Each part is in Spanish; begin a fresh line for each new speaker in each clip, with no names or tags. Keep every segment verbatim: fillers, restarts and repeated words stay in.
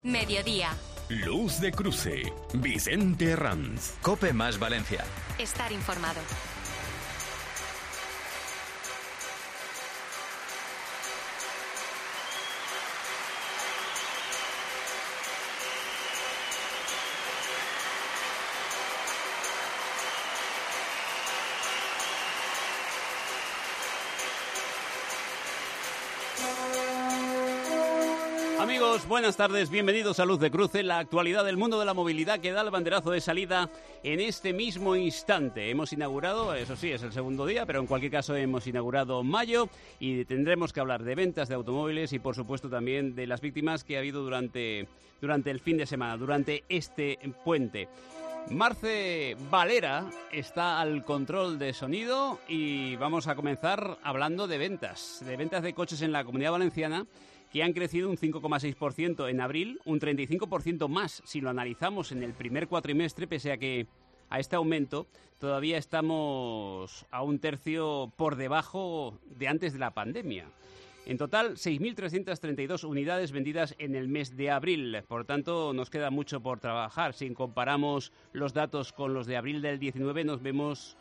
Mediodía.
Luz de Cruce. Vicente Herranz.
COPE más Valencia.
Estar informado.
Amigos, buenas tardes, bienvenidos a Luz de Cruce, la actualidad del mundo de la movilidad que da el banderazo de salida en este mismo instante. Hemos inaugurado, eso sí, es el segundo día, pero en cualquier caso hemos inaugurado mayo y tendremos que hablar de ventas de automóviles y por supuesto también de las víctimas que ha habido durante, durante el fin de semana, durante este puente. Marce Valera está al control de sonido y vamos a comenzar hablando de ventas, de ventas de coches en la Comunidad Valenciana, que han crecido un cinco coma seis por ciento en abril, un treinta y cinco por ciento más si lo analizamos en el primer cuatrimestre, pese a que a este aumento todavía estamos a un tercio por debajo de antes de la pandemia. En total, seis mil trescientas treinta y dos unidades vendidas en el mes de abril. Por tanto, nos queda mucho por trabajar. Si comparamos los datos con los de abril del diecinueve, nos vemos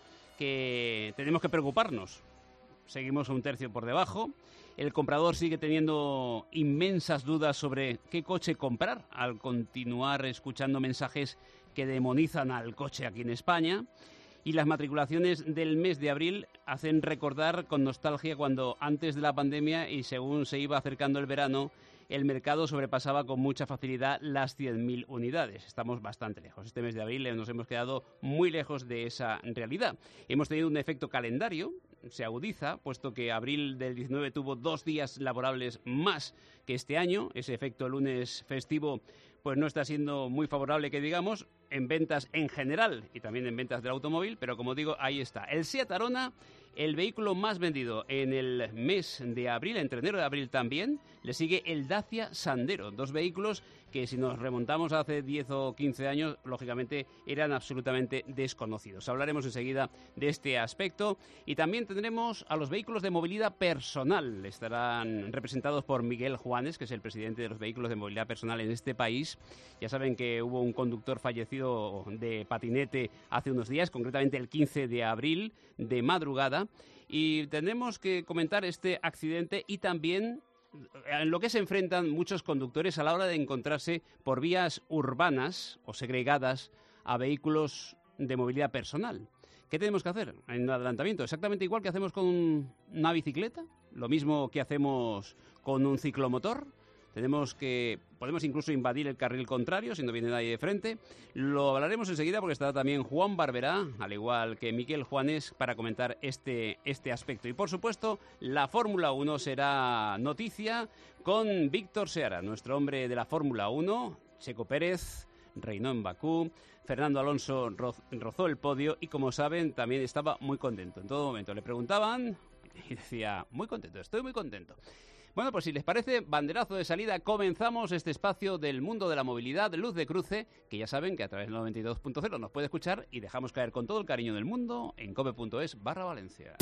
que tenemos que preocuparnos. Seguimos a un tercio por debajo. El comprador sigue teniendo inmensas dudas sobre qué coche comprar al continuar escuchando mensajes que demonizan al coche aquí en España. Y las matriculaciones del mes de abril hacen recordar con nostalgia cuando antes de la pandemia y según se iba acercando el verano, el mercado sobrepasaba con mucha facilidad las cien mil unidades. Estamos bastante lejos. Este mes de abril nos hemos quedado muy lejos de esa realidad. Hemos tenido un efecto calendario, se agudiza, puesto que abril del diecinueve tuvo dos días laborables más que este año. Ese efecto lunes festivo pues no está siendo muy favorable, que digamos, en ventas en general y también en ventas del automóvil, pero como digo, ahí está. El Seat Arona, el vehículo más vendido en el mes de abril, entre enero y abril también, le sigue el Dacia Sandero, dos vehículos que si nos remontamos a hace diez o quince años, lógicamente eran absolutamente desconocidos. Hablaremos enseguida de este aspecto y también tendremos a los vehículos de movilidad personal. Estarán representados por Miguel Juanes, que es el presidente de los vehículos de movilidad personal en este país. Ya saben que hubo un conductor fallecido de patinete hace unos días, concretamente el quince de abril, de madrugada, y tendremos que comentar este accidente y también en lo que se enfrentan muchos conductores a la hora de encontrarse por vías urbanas o segregadas a vehículos de movilidad personal. ¿Qué tenemos que hacer en el adelantamiento? Exactamente igual que hacemos con una bicicleta, lo mismo que hacemos con un ciclomotor. Tenemos que, podemos incluso invadir el carril contrario si no viene nadie de frente. Lo hablaremos enseguida porque estará también Juan Barberá, al igual que Miguel Juanes, para comentar este, este aspecto. Y por supuesto, la Fórmula uno será noticia con Víctor Seara, nuestro hombre de la Fórmula uno, Checo Pérez, reinó en Bakú, Fernando Alonso roz, rozó el podio y como saben también estaba muy contento. En todo momento le preguntaban y decía, muy contento, estoy muy contento. Bueno, pues si les parece, banderazo de salida, comenzamos este espacio del mundo de la movilidad, Luz de Cruce, que ya saben que a través del noventa y dos punto cero nos puede escuchar y dejamos caer con todo el cariño del mundo en cope.es barra Valencia.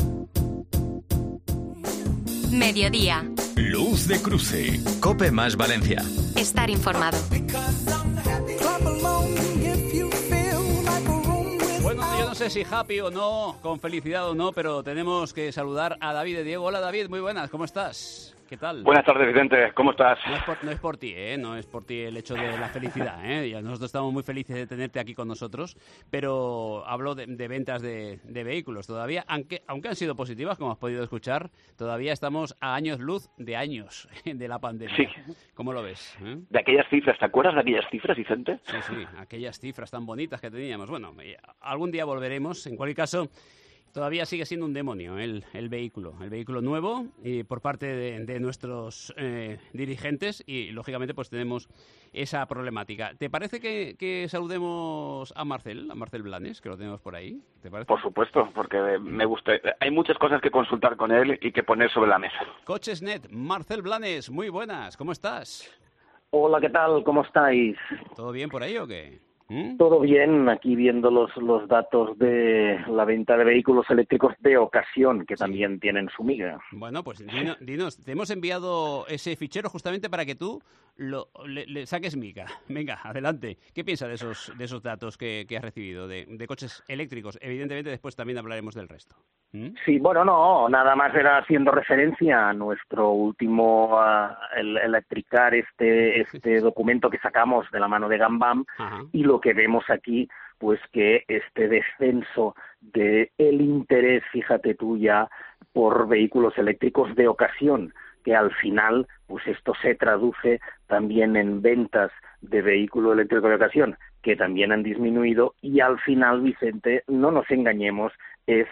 Mediodía.
Luz de Cruce.
COPE más Valencia.
Estar informado.
Bueno, yo no sé si happy o no, con felicidad o no, pero tenemos que saludar a David de Diego. Hola David, muy buenas, ¿cómo estás? ¿Qué tal?
Buenas tardes, Vicente, ¿cómo estás?
No es por, no es por ti, ¿eh? No es por ti el hecho de la felicidad, ¿eh? Ya nosotros estamos muy felices de tenerte aquí con nosotros, pero hablo de, de ventas de, de vehículos todavía, aunque, aunque han sido positivas, como has podido escuchar, todavía estamos a años luz de años de la pandemia.
Sí.
¿Cómo lo ves? ¿Eh?
De aquellas cifras, ¿te acuerdas de aquellas cifras, Vicente?
Sí, sí, aquellas cifras tan bonitas que teníamos. Bueno, algún día volveremos, en cualquier caso. Todavía sigue siendo un demonio el, el vehículo, el vehículo nuevo y por parte de, de nuestros eh, dirigentes y, lógicamente, pues tenemos esa problemática. ¿Te parece que, que saludemos a Marcel, a Marcel Blanes, que lo tenemos por ahí? ¿Te parece?
Por supuesto, porque me gusta. Hay muchas cosas que consultar con él y que poner sobre la mesa.
Cochesnet, Marcel Blanes, muy buenas, ¿cómo estás?
Hola, ¿qué tal? ¿Cómo estáis?
¿Todo bien por ahí o qué? ¿Mm?
Todo bien, aquí viendo los, los datos de la venta de vehículos eléctricos de ocasión, que sí. También tienen su miga.
Bueno, pues dinos, dinos, te hemos enviado ese fichero justamente para que tú lo, le, le saques miga. Venga, adelante. ¿Qué piensa de esos, de esos datos que, que has recibido de, de coches eléctricos? Evidentemente, después también hablaremos del resto. ¿Mm?
Sí, bueno, no, nada más era haciendo referencia a nuestro último uh, el Electricar, este, este documento que sacamos de la mano de Gambam, Ajá. y lo que vemos aquí, pues que este descenso de el interés, fíjate tú ya, por vehículos eléctricos de ocasión, que al final, pues esto se traduce también en ventas de vehículo eléctrico de ocasión, que también han disminuido, y al final, Vicente, no nos engañemos, es,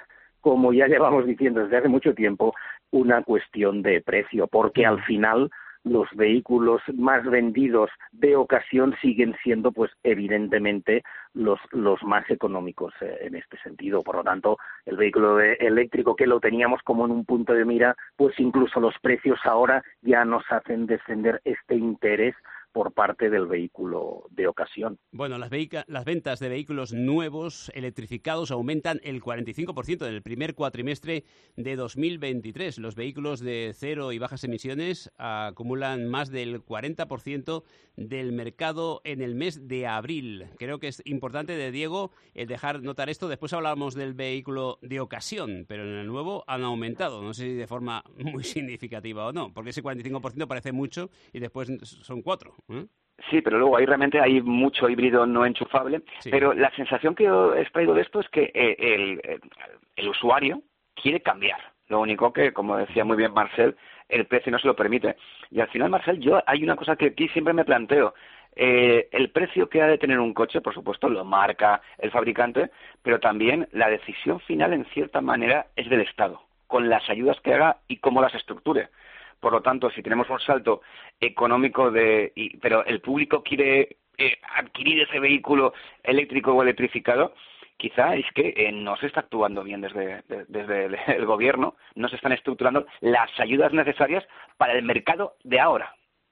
como ya llevamos diciendo desde hace mucho tiempo, una cuestión de precio, porque al final los vehículos más vendidos de ocasión siguen siendo, pues evidentemente, los los más económicos eh, en este sentido. Por lo tanto, el vehículo de, eléctrico, que lo teníamos como en un punto de mira, pues incluso los precios ahora ya nos hacen descender este interés por parte del vehículo de ocasión.
Bueno, las, las ventas de vehículos nuevos electrificados aumentan el cuarenta y cinco por ciento en el primer cuatrimestre de dos mil veintitrés. Los vehículos de cero y bajas emisiones acumulan más del cuarenta por ciento del mercado en el mes de abril. Creo que es importante, de Diego, el dejar notar esto. Después hablábamos del vehículo de ocasión, pero en el nuevo han aumentado. No sé si de forma muy significativa o no, porque ese cuarenta y cinco por ciento parece mucho y después son cuatro. ¿Eh?
Sí, pero luego ahí realmente hay mucho híbrido no enchufable, sí. Pero la sensación que yo he extraído de esto es que eh, el, el, el usuario quiere cambiar. Lo único que, como decía muy bien Marcel, el precio no se lo permite. Y al final, Marcel, yo hay una cosa que aquí siempre me planteo. Eh, el precio que ha de tener un coche, por supuesto, lo marca el fabricante, pero también la decisión final, en cierta manera, es del Estado, con las ayudas que haga y cómo las estructure. Por lo tanto, si tenemos un salto económico, de, y, pero el público quiere eh, adquirir ese vehículo eléctrico o electrificado, quizá es que eh, no se está actuando bien desde, de, desde el, el gobierno, no se están estructurando las ayudas necesarias para el mercado de ahora.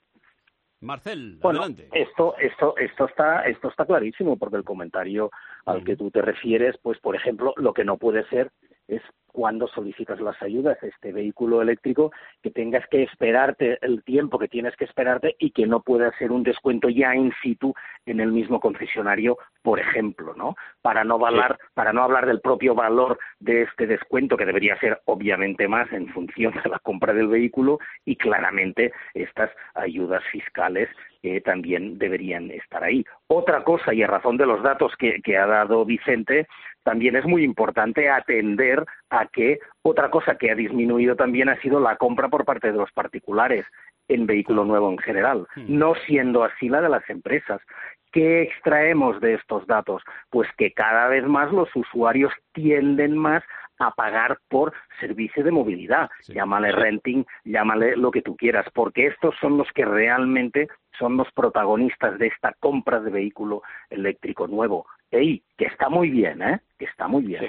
Marcel,
bueno,
adelante.
Esto, esto, esto está, esto está clarísimo, porque el comentario al que tú te refieres, pues, por ejemplo, lo que no puede ser es cuando solicitas las ayudas, este vehículo eléctrico, que tengas que esperarte el tiempo que tienes que esperarte y que no pueda ser un descuento ya in situ en el mismo concesionario, por ejemplo, ¿no? Para no hablar, sí. para no hablar del propio valor de este descuento, que debería ser obviamente más en función de la compra del vehículo, y claramente estas ayudas fiscales que también deberían estar ahí. Otra cosa, y a razón de los datos que, que ha dado Vicente, también es muy importante atender a que otra cosa que ha disminuido también ha sido la compra por parte de los particulares en vehículo nuevo en general, no siendo así la de las empresas. ¿Qué extraemos de estos datos? Pues que cada vez más los usuarios tienden más a pagar por servicio de movilidad, sí. Llámale renting, llámale lo que tú quieras, porque estos son los que realmente son los protagonistas de esta compra de vehículo eléctrico nuevo. ¡Ey! Que está muy bien, ¿eh? Que está muy bien.
Sí,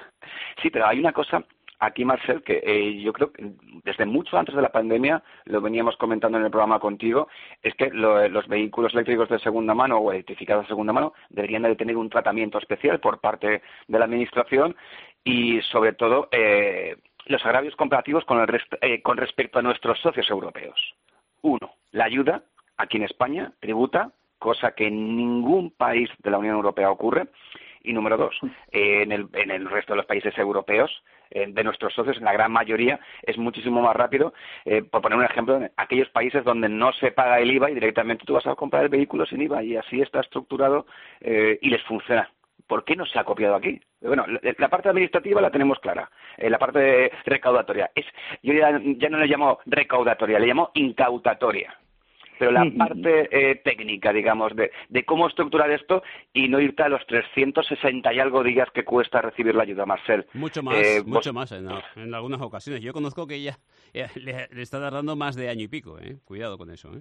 sí, pero hay una cosa aquí, Marcel, que eh, yo creo que desde mucho antes de la pandemia, lo veníamos comentando en el programa contigo, es que lo, los vehículos eléctricos de segunda mano o electrificados de segunda mano deberían de tener un tratamiento especial por parte de la Administración y, sobre todo, eh, los agravios comparativos con, el rest, eh, con respecto a nuestros socios europeos. Uno, la ayuda aquí en España tributa, cosa que en ningún país de la Unión Europea ocurre. Y número dos, eh, en, el, en el resto de los países europeos, eh, de nuestros socios, en la gran mayoría, es muchísimo más rápido. Eh, por poner un ejemplo, en aquellos países donde no se paga el I V A y directamente tú vas a comprar el vehículo sin I V A, y así está estructurado eh, y les funciona. ¿Por qué no se ha copiado aquí? Bueno, la parte administrativa la tenemos clara, eh, la parte recaudatoria. Es, yo ya, ya no le llamo recaudatoria, le llamo incautatoria. Pero la parte eh, técnica, digamos, de, de cómo estructurar esto y no irte a los trescientos sesenta y algo días que cuesta recibir la ayuda, Marcel.
Mucho más, eh, mucho vos... más en, en algunas ocasiones. Yo conozco que ella eh, le, le está tardando más de año y pico, ¿eh? Cuidado con eso, ¿eh?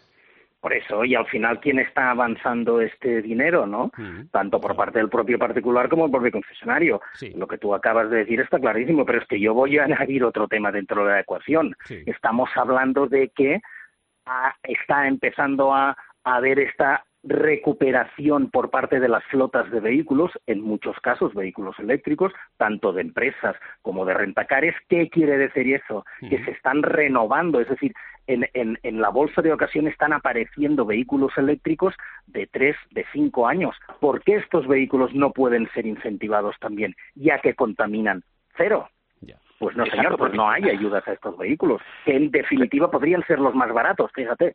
Por eso, y al final, ¿quién está avanzando este dinero, no? Uh-huh. Tanto por parte del propio particular como del propio concesionario. Sí. Lo que tú acabas de decir está clarísimo, pero es que yo voy a añadir otro tema dentro de la ecuación. Sí. Estamos hablando de que a, está empezando a, a haber esta recuperación por parte de las flotas de vehículos, en muchos casos vehículos eléctricos, tanto de empresas como de rentacares. ¿Qué quiere decir eso? Uh-huh. Que se están renovando, es decir, en, en, en la bolsa de ocasión están apareciendo vehículos eléctricos de tres, de cinco años. ¿Por qué estos vehículos no pueden ser incentivados también, ya que contaminan? Cero. Pues no, señor, pues no hay ayudas a estos vehículos, que en definitiva podrían ser los más baratos, fíjate.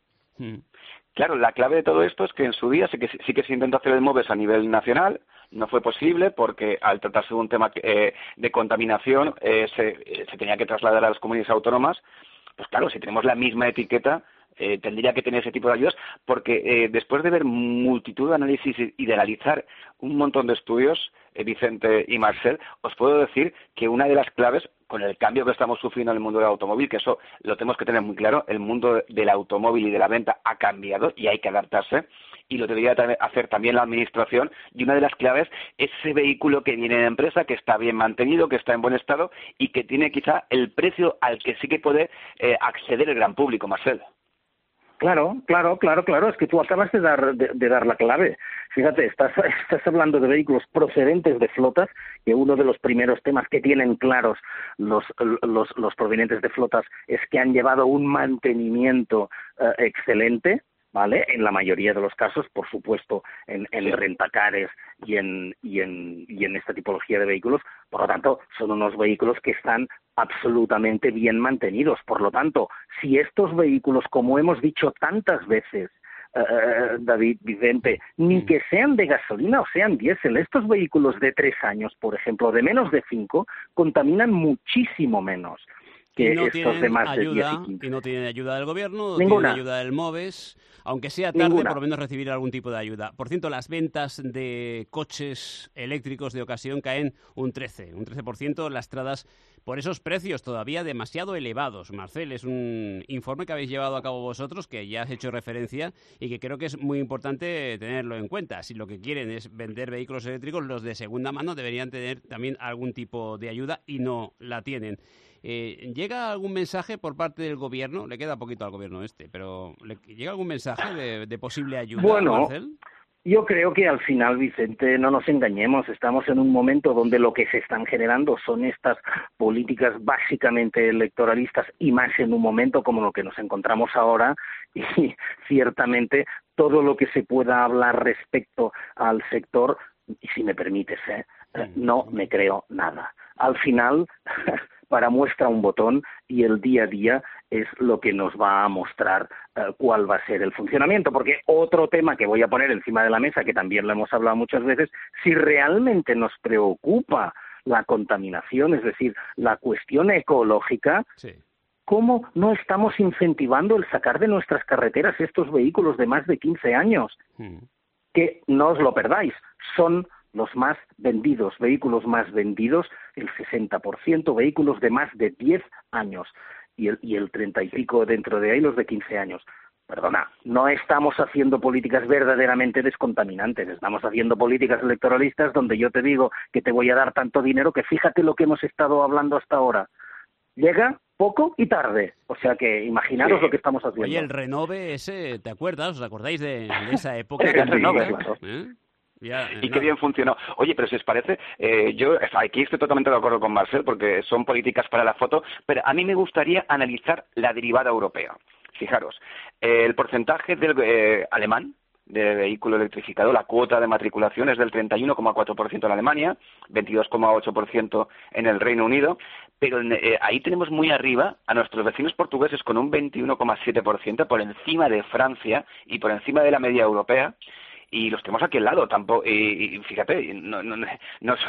Claro, la clave de todo esto es que en su día sí que, sí que se intentó hacer el MOVES a nivel nacional, no fue posible porque al tratarse de un tema eh, de contaminación eh, se, eh, se tenía que trasladar a las comunidades autónomas. Pues claro, si tenemos la misma etiqueta, eh, tendría que tener ese tipo de ayudas, porque eh, después de ver multitud de análisis y de analizar un montón de estudios, eh, Vicente y Marcel, os puedo decir que una de las claves, con el cambio que estamos sufriendo en el mundo del automóvil, que eso lo tenemos que tener muy claro, el mundo del automóvil y de la venta ha cambiado y hay que adaptarse, y lo debería hacer también la administración, y una de las claves es ese vehículo que viene de empresa, que está bien mantenido, que está en buen estado y que tiene quizá el precio al que sí que puede eh, acceder el gran público, Marcel.
Claro, claro, claro, claro, es que tú acabas de dar, de, de dar la clave. Fíjate, estás, estás hablando de vehículos procedentes de flotas, que uno de los primeros temas que tienen claros los, los, los provenientes de flotas es que han llevado un mantenimiento eh, excelente, ¿vale? En la mayoría de los casos, por supuesto, en, en rentacares y en, y, en, y en esta tipología de vehículos. Por lo tanto, son unos vehículos que están absolutamente bien mantenidos. Por lo tanto, si estos vehículos, como hemos dicho tantas veces, uh, David, Vicente, ni que sean de gasolina o sean diésel, estos vehículos de tres años, por ejemplo, de menos de cinco, contaminan muchísimo menos que
y no
estos de más
ayuda,
de diez y quince.
Y no tienen ayuda del gobierno, no
Ninguna.
tienen ayuda del MOVES, aunque sea tarde,
Ninguna.
por lo menos recibir algún tipo de ayuda. Por cierto, las ventas de coches eléctricos de ocasión caen un trece, un trece por ciento, lastradas por esos precios todavía demasiado elevados. Marcel, es un informe que habéis llevado a cabo vosotros, que ya has hecho referencia y que creo que es muy importante tenerlo en cuenta. Si lo que quieren es vender vehículos eléctricos, los de segunda mano deberían tener también algún tipo de ayuda y no la tienen. Eh, ¿Llega algún mensaje por parte del gobierno? Le queda poquito al gobierno este, pero ¿le ¿llega algún mensaje de, de posible ayuda,
bueno,
Marcel?
Yo creo que al final, Vicente, no nos engañemos, estamos en un momento donde lo que se están generando son estas políticas básicamente electoralistas y más en un momento como lo que nos encontramos ahora, y ciertamente todo lo que se pueda hablar respecto al sector, y si me permites, ¿eh? no me creo nada. Al final, para muestra un botón y el día a día es lo que nos va a mostrar uh, cuál va a ser el funcionamiento. Porque otro tema que voy a poner encima de la mesa, que también lo hemos hablado muchas veces, si realmente nos preocupa la contaminación, es decir, la cuestión ecológica, sí. ¿Cómo no estamos incentivando el sacar de nuestras carreteras estos vehículos de más de quince años? Mm. Que no os lo perdáis, son los más vendidos, vehículos más vendidos, el sesenta por ciento, vehículos de más de diez años y el, y el treinta y pico dentro de ahí los de quince años. Perdona, no estamos haciendo políticas verdaderamente descontaminantes, estamos haciendo políticas electoralistas donde yo te digo que te voy a dar tanto dinero que fíjate lo que hemos estado hablando hasta ahora. Llega poco y tarde, o sea que imaginaros sí. lo que estamos haciendo.
Oye, el Renove ese, ¿te acuerdas? ¿Os acordáis de, de esa época?
El Renove, claro.
¿Eh? Ya,
y
no.
qué bien funcionó. Oye, pero si os parece, eh, yo aquí estoy totalmente de acuerdo con Marcel porque son políticas para la foto, pero a mí me gustaría analizar la derivada europea. Fijaros, eh, el porcentaje del eh, alemán de vehículo electrificado, la cuota de matriculación es del treinta y uno coma cuatro por ciento en Alemania, veintidós coma ocho por ciento en el Reino Unido, pero eh, ahí tenemos muy arriba a nuestros vecinos portugueses con un veintiuno coma siete por ciento por encima de Francia y por encima de la media europea. Y los tenemos aquí al lado, tampoco, y, y fíjate, no, no, nos,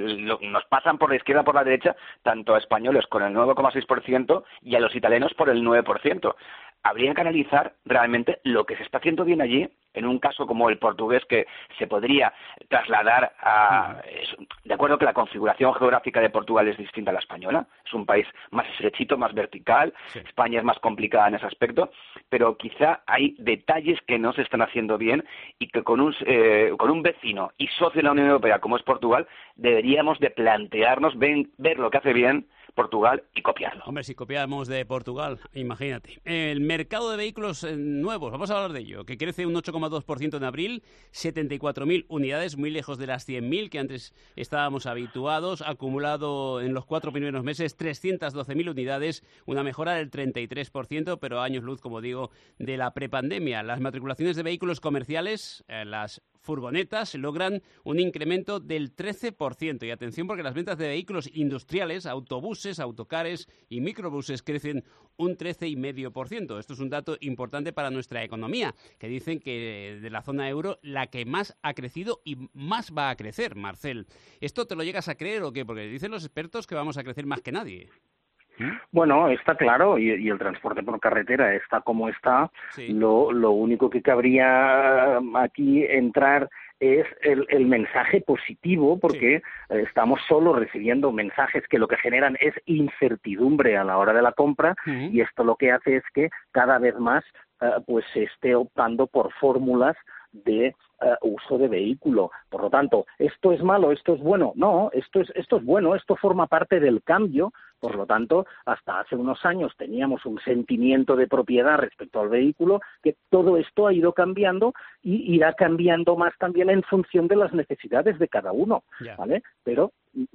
nos pasan por la izquierda por la derecha, tanto a españoles con el nueve coma seis por ciento y a los italianos por el nueve por ciento. Habría que analizar realmente lo que se está haciendo bien allí, en un caso como el portugués, que se podría trasladar a... De acuerdo que la configuración geográfica de Portugal es distinta a la española, es un país más estrechito, más vertical, sí. España es más complicada en ese aspecto, pero quizá hay detalles que no se están haciendo bien y que con un, eh, con un vecino y socio de la Unión Europea como es Portugal, deberíamos de plantearnos, ven, ver lo que hace bien, Portugal y copiarlo.
Hombre, si copiamos de Portugal, imagínate. El mercado de vehículos nuevos, vamos a hablar de ello, que crece un ocho coma dos por ciento en abril, setenta y cuatro mil unidades, muy lejos de las cien mil que antes estábamos habituados, acumulado en los cuatro primeros meses trescientas doce mil unidades, una mejora del treinta y tres por ciento, pero años luz, como digo, de la prepandemia. Las matriculaciones de vehículos comerciales, eh, las furgonetas, logran un incremento del trece por ciento. Y atención, porque las ventas de vehículos industriales, autobuses, autocares y microbuses crecen un trece coma cinco por ciento. Esto es un dato importante para nuestra economía, que dicen que de la zona euro la que más ha crecido y más va a crecer, Marcel. ¿Esto te lo llegas a creer o qué? Porque dicen los expertos que vamos a crecer más que nadie.
Bueno, está claro, y, y el transporte por carretera está como está. Sí. Lo, lo único que cabría aquí entrar es el, el mensaje positivo, porque sí. estamos solo recibiendo mensajes que lo que generan es incertidumbre a la hora de la compra, uh-huh. y esto lo que hace es que cada vez más uh, pues se esté optando por fórmulas de uh, uso de vehículo. Por lo tanto, ¿esto es malo? ¿Esto es bueno? No, esto es, esto es bueno, esto forma parte del cambio. Por lo tanto, hasta hace unos años teníamos un sentimiento de propiedad respecto al vehículo, que todo esto ha ido cambiando y irá cambiando más también en función de las necesidades de cada uno, yeah. ¿vale? Pero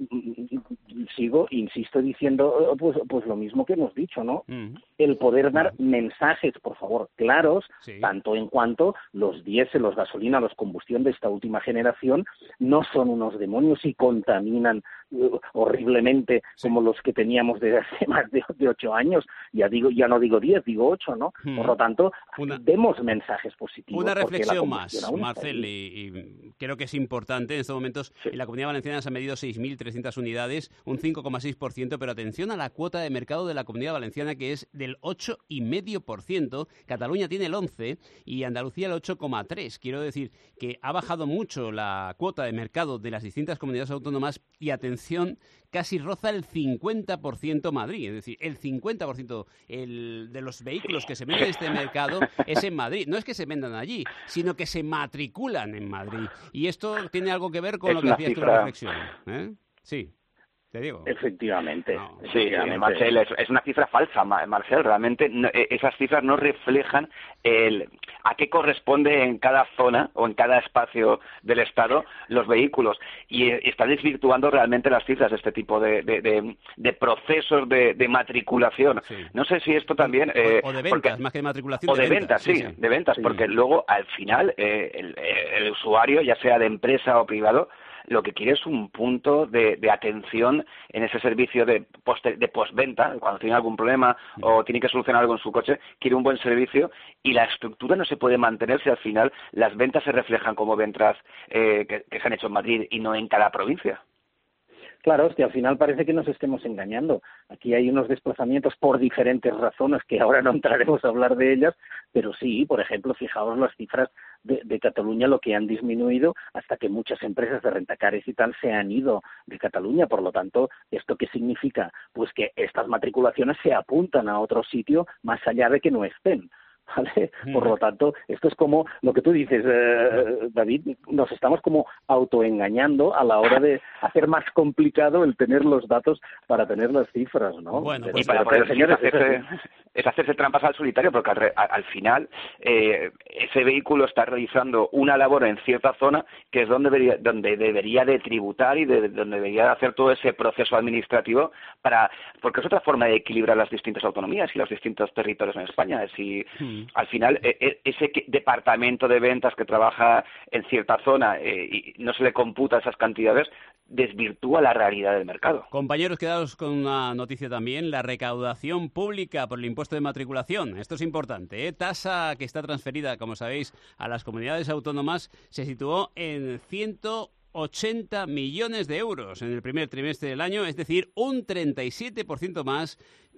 sigo, insisto, diciendo pues, pues lo mismo que hemos dicho, ¿no? Mm. El poder dar mm. mensajes, por favor, claros, sí. tanto en cuanto los diésel, los gasolina, los combustión de esta última generación no son unos demonios y contaminan uh, horriblemente sí. como los que teníamos desde hace más de, de ocho años. Ya digo, ya no digo diez, digo ocho, ¿no? Mm. Por lo tanto, una, demos mensajes positivos.
Una reflexión más, Marcel, y, y creo que es importante. En estos momentos, sí. en la Comunidad Valenciana se han medido seis mil trescientas unidades, un cinco coma seis por ciento, pero atención a la cuota de mercado de la Comunidad Valenciana, que es del ocho coma cinco por ciento. Cataluña tiene el once por ciento y Andalucía el ocho coma tres por ciento. Quiero decir que ha bajado mucho la cuota de mercado de las distintas comunidades autónomas y, atención, casi roza el cincuenta por ciento Madrid. Es decir, el cincuenta por ciento el, de los vehículos que se venden en este mercado es en Madrid. No es que se vendan allí, sino que se matriculan en Madrid. Y esto tiene algo que ver con es lo que hacías tú en la reflexión, ¿eh? Sí. Te digo.
Efectivamente. No,
sí, efectivamente. Marcel, es, es una cifra falsa, Marcel. Realmente no, esas cifras no reflejan el a qué corresponde en cada zona o en cada espacio del Estado los vehículos. Y está desvirtuando realmente las cifras de este tipo de, de, de, de procesos de, de matriculación. Sí. No sé si esto también...
O, eh, o de ventas, porque, más que de matriculación.
O de, de ventas, ventas sí, sí, de ventas, sí. porque luego, al final, eh, el, el usuario, ya sea de empresa o privado, lo que quiere es un punto de, de atención en ese servicio de, post, de postventa, cuando tiene algún problema o tiene que solucionar algo en su coche, quiere un buen servicio y la estructura no se puede mantener si al final las ventas se reflejan como ventas eh, que, que se han hecho en Madrid y no en cada provincia.
Claro, es que al final parece que nos estemos engañando. Aquí hay unos desplazamientos por diferentes razones que ahora no entraremos a hablar de ellas, pero sí, por ejemplo, fijaos las cifras de, de Cataluña, lo que han disminuido hasta que muchas empresas de rentacares y tal se han ido de Cataluña. Por lo tanto, ¿esto qué significa? Pues que estas matriculaciones se apuntan a otro sitio más allá de que no estén. ¿Vale? Por lo tanto, esto es como lo que tú dices, eh, David, nos estamos como autoengañando a la hora de hacer más complicado el tener los datos para tener las cifras, ¿no?
Bueno, pues, y para poder señores, es, hacerse, es hacerse trampas al solitario, porque al, al final eh, ese vehículo está realizando una labor en cierta zona que es donde debería, donde debería de tributar y de, donde debería de hacer todo ese proceso administrativo para, porque es otra forma de equilibrar las distintas autonomías y los distintos territorios en España. Si hmm. al final ese departamento de ventas que trabaja en cierta zona eh, y no se le computa esas cantidades, desvirtúa la realidad del mercado.
Compañeros, quedaos con una noticia también, la recaudación pública por el impuesto de matriculación. Esto es importante, ¿eh? Tasa que está transferida, como sabéis, a las comunidades autónomas, se situó en ciento ochenta millones de euros en el primer trimestre del año, es decir, un treinta y siete por ciento más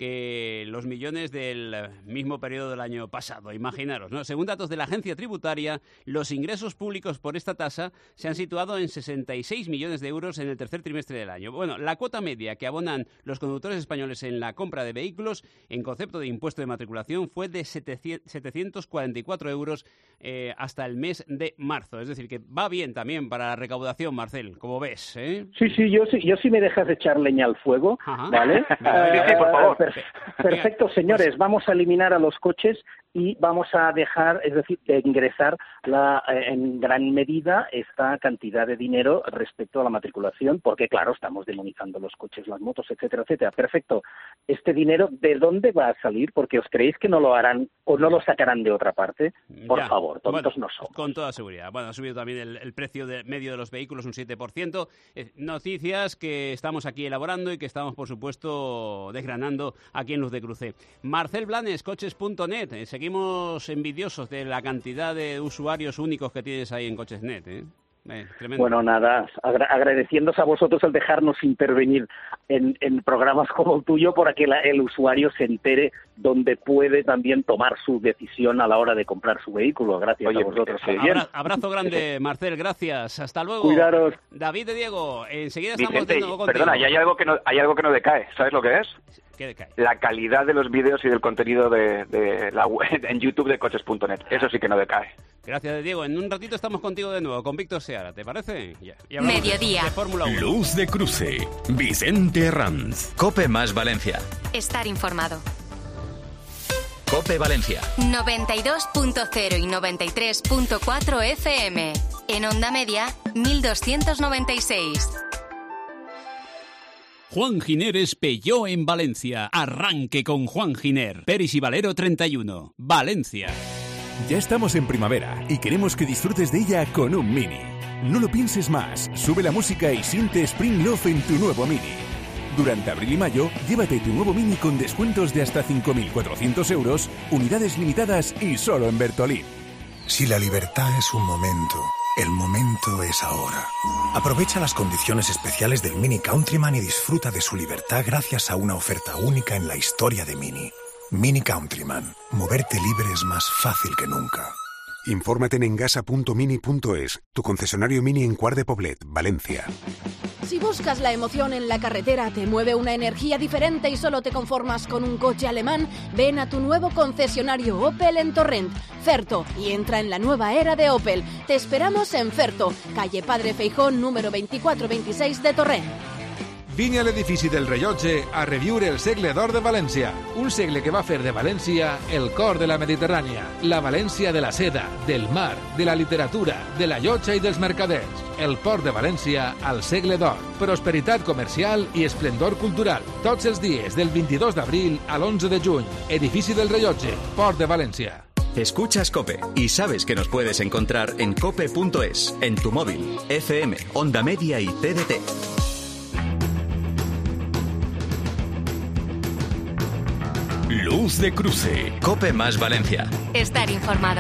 que los millones del mismo periodo del año pasado. Imaginaros, ¿no? Según datos de la agencia tributaria, los ingresos públicos por esta tasa se han situado en sesenta y seis millones de euros en el tercer trimestre del año. Bueno, la cuota media que abonan los conductores españoles en la compra de vehículos en concepto de impuesto de matriculación fue de setecientos cuarenta y cuatro euros eh, hasta el mes de marzo. Es decir, que va bien también para la recaudación información, Marcel, como ves, ¿eh?
Sí, sí, yo sí, yo sí me dejas echar leña al fuego,
Ajá.
¿vale?
Sí, sí, por favor.
Per- perfecto, señores, vamos a eliminar a los coches y vamos a dejar, es decir, de ingresar la, eh, en gran medida esta cantidad de dinero respecto a la matriculación, porque claro, estamos demonizando los coches, las motos, etcétera, etcétera. Perfecto. Este dinero, ¿de dónde va a salir? Porque os creéis que no lo harán o no lo sacarán de otra parte. Por
Ya.
favor, tontos
Bueno,
no somos.
Con toda seguridad. Bueno, ha subido también el, el precio de medio de los vehículos un siete por ciento. Eh, noticias que estamos aquí elaborando y que estamos, por supuesto, desgranando aquí en Luz de Cruce. Marcel Blanes, coches punto net. Eh, seguimos envidiosos de la cantidad de usuarios únicos que tienes ahí en coches punto net, ¿eh? Eh, tremendo.
Bueno, nada, agra- agradeciéndose a vosotros el dejarnos intervenir en, en programas como el tuyo para que la- el usuario se entere donde puede también tomar su decisión a la hora de comprar su vehículo. Gracias
Oye,
a vosotros.
sí.
Bien.
Abra- abrazo grande, Marcel, gracias. Hasta luego.
Cuidaros.
David de Diego, enseguida estamos
Vicente,
de nuevo contigo.
perdona, y hay algo que no, hay algo que no decae. ¿Sabes lo que es?
¿Qué decae?
La calidad de los vídeos y del contenido de, de la web en YouTube de coches punto net. Eso sí que no decae.
Gracias, de Diego. En un ratito estamos contigo de nuevo, con Víctor Seara, ¿te parece? Ya, y hablamos de-
Mediodía.
de Fórmula uno.
Luz de Cruce. Vicente Ranz.
Cope más Valencia.
Estar informado.
Cope Valencia.
noventa y dos punto cero y noventa y tres punto cuatro F M. En onda media, mil doscientos noventa y seis.
Juan Giner es Peugeot en Valencia. Arranque con Juan Giner. Peris y Valero treinta y uno. Valencia.
Ya estamos en primavera y queremos que disfrutes de ella con un Mini. No lo pienses más, sube la música y siente Spring Love en tu nuevo Mini. Durante abril y mayo, llévate tu nuevo Mini con descuentos de hasta cinco mil cuatrocientos euros, unidades limitadas y solo en Bertolín.
Si la libertad es un momento, el momento es ahora. Aprovecha las condiciones especiales del Mini Countryman y disfruta de su libertad gracias a una oferta única en la historia de Mini. Mini Countryman. Moverte libre es más fácil que nunca.
Infórmate en engasa punto mini punto es, tu concesionario Mini en Cuart de Poblet, Valencia.
Si buscas la emoción en la carretera, te mueve una energía diferente y solo te conformas con un coche alemán, ven a tu nuevo concesionario Opel en Torrent, Ferto, y entra en la nueva era de Opel. Te esperamos en Ferto, calle Padre Feijón, número veinticuatro veintiséis de Torrent.
Vine a l'edifici del rellotge a reviure el segle d'or de València. Un segle que va fer de València el cor de la Mediterrània. La València de la seda, del mar, de la literatura, de la llotja i dels mercaders. El port de València al segle d'or. Prosperitat comercial i esplendor cultural. Tots els dies del veintidós d'abril a l'onze de juny. Edifici del rellotge, Port de València.
Escuchas Cope y sabes que nos puedes encontrar en cope punto es, en tu móvil, F M, Onda Media y T D T.
Luz de Cruce.
Cope más Valencia.
Estar informado.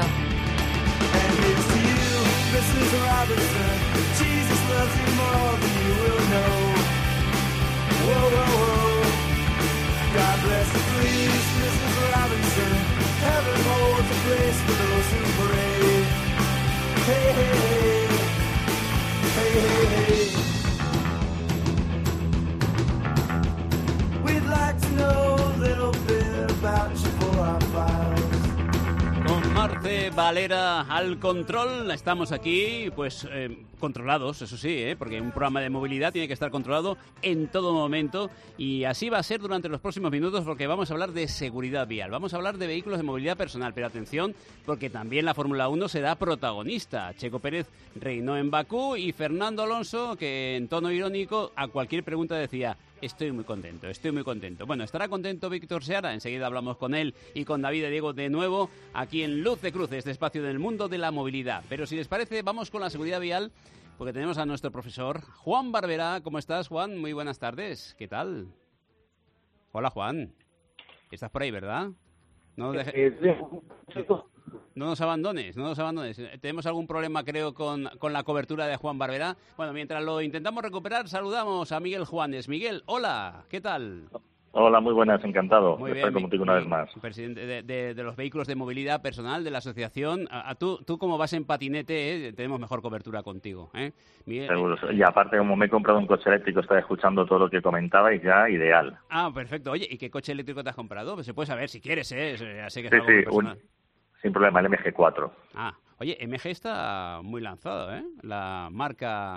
Con Marce Valera al control, estamos aquí, pues eh, controlados, eso sí, ¿eh? Porque un programa de movilidad tiene que estar controlado en todo momento y así va a ser durante los próximos minutos porque vamos a hablar de seguridad vial, vamos a hablar de vehículos de movilidad personal, pero atención porque también la Fórmula uno será protagonista. Checo Pérez reinó en Bakú y Fernando Alonso, que en tono irónico a cualquier pregunta decía: estoy muy contento, estoy muy contento. Bueno, estará contento Víctor Seara, enseguida hablamos con él y con David de Diego de nuevo aquí en Luz de Cruce, este espacio del mundo de la movilidad. Pero si les parece, vamos con la seguridad vial, porque tenemos a nuestro profesor Juan Barberá. ¿Cómo estás, Juan? Muy buenas tardes. ¿Qué tal? Hola, Juan. Estás por ahí, ¿verdad? No nos, deje... no nos abandones, no nos abandones. Tenemos algún problema, creo, con, con la cobertura de Juan Barberá. Bueno, mientras lo intentamos recuperar, saludamos a Miguel Juanes. Miguel, hola, ¿qué tal?
Hola, muy buenas, encantado
muy
de
bien,
estar contigo una vez más.
Presidente de, de, de los vehículos de movilidad personal de la asociación. A, a tú, tú como vas en patinete, ¿eh? Tenemos mejor cobertura contigo, ¿eh? Miguel,
Seguro. Y aparte, como me he comprado un coche eléctrico, estaba escuchando todo lo que comentabais, ya ideal.
Ah, perfecto. Oye, ¿y qué coche eléctrico te has comprado? Pues se puede saber si quieres, ¿eh? Así que
sí,
es algo
sí,
personal.
un, sin problema, el M G cuatro.
Ah, oye, M G está muy lanzado, ¿eh? La marca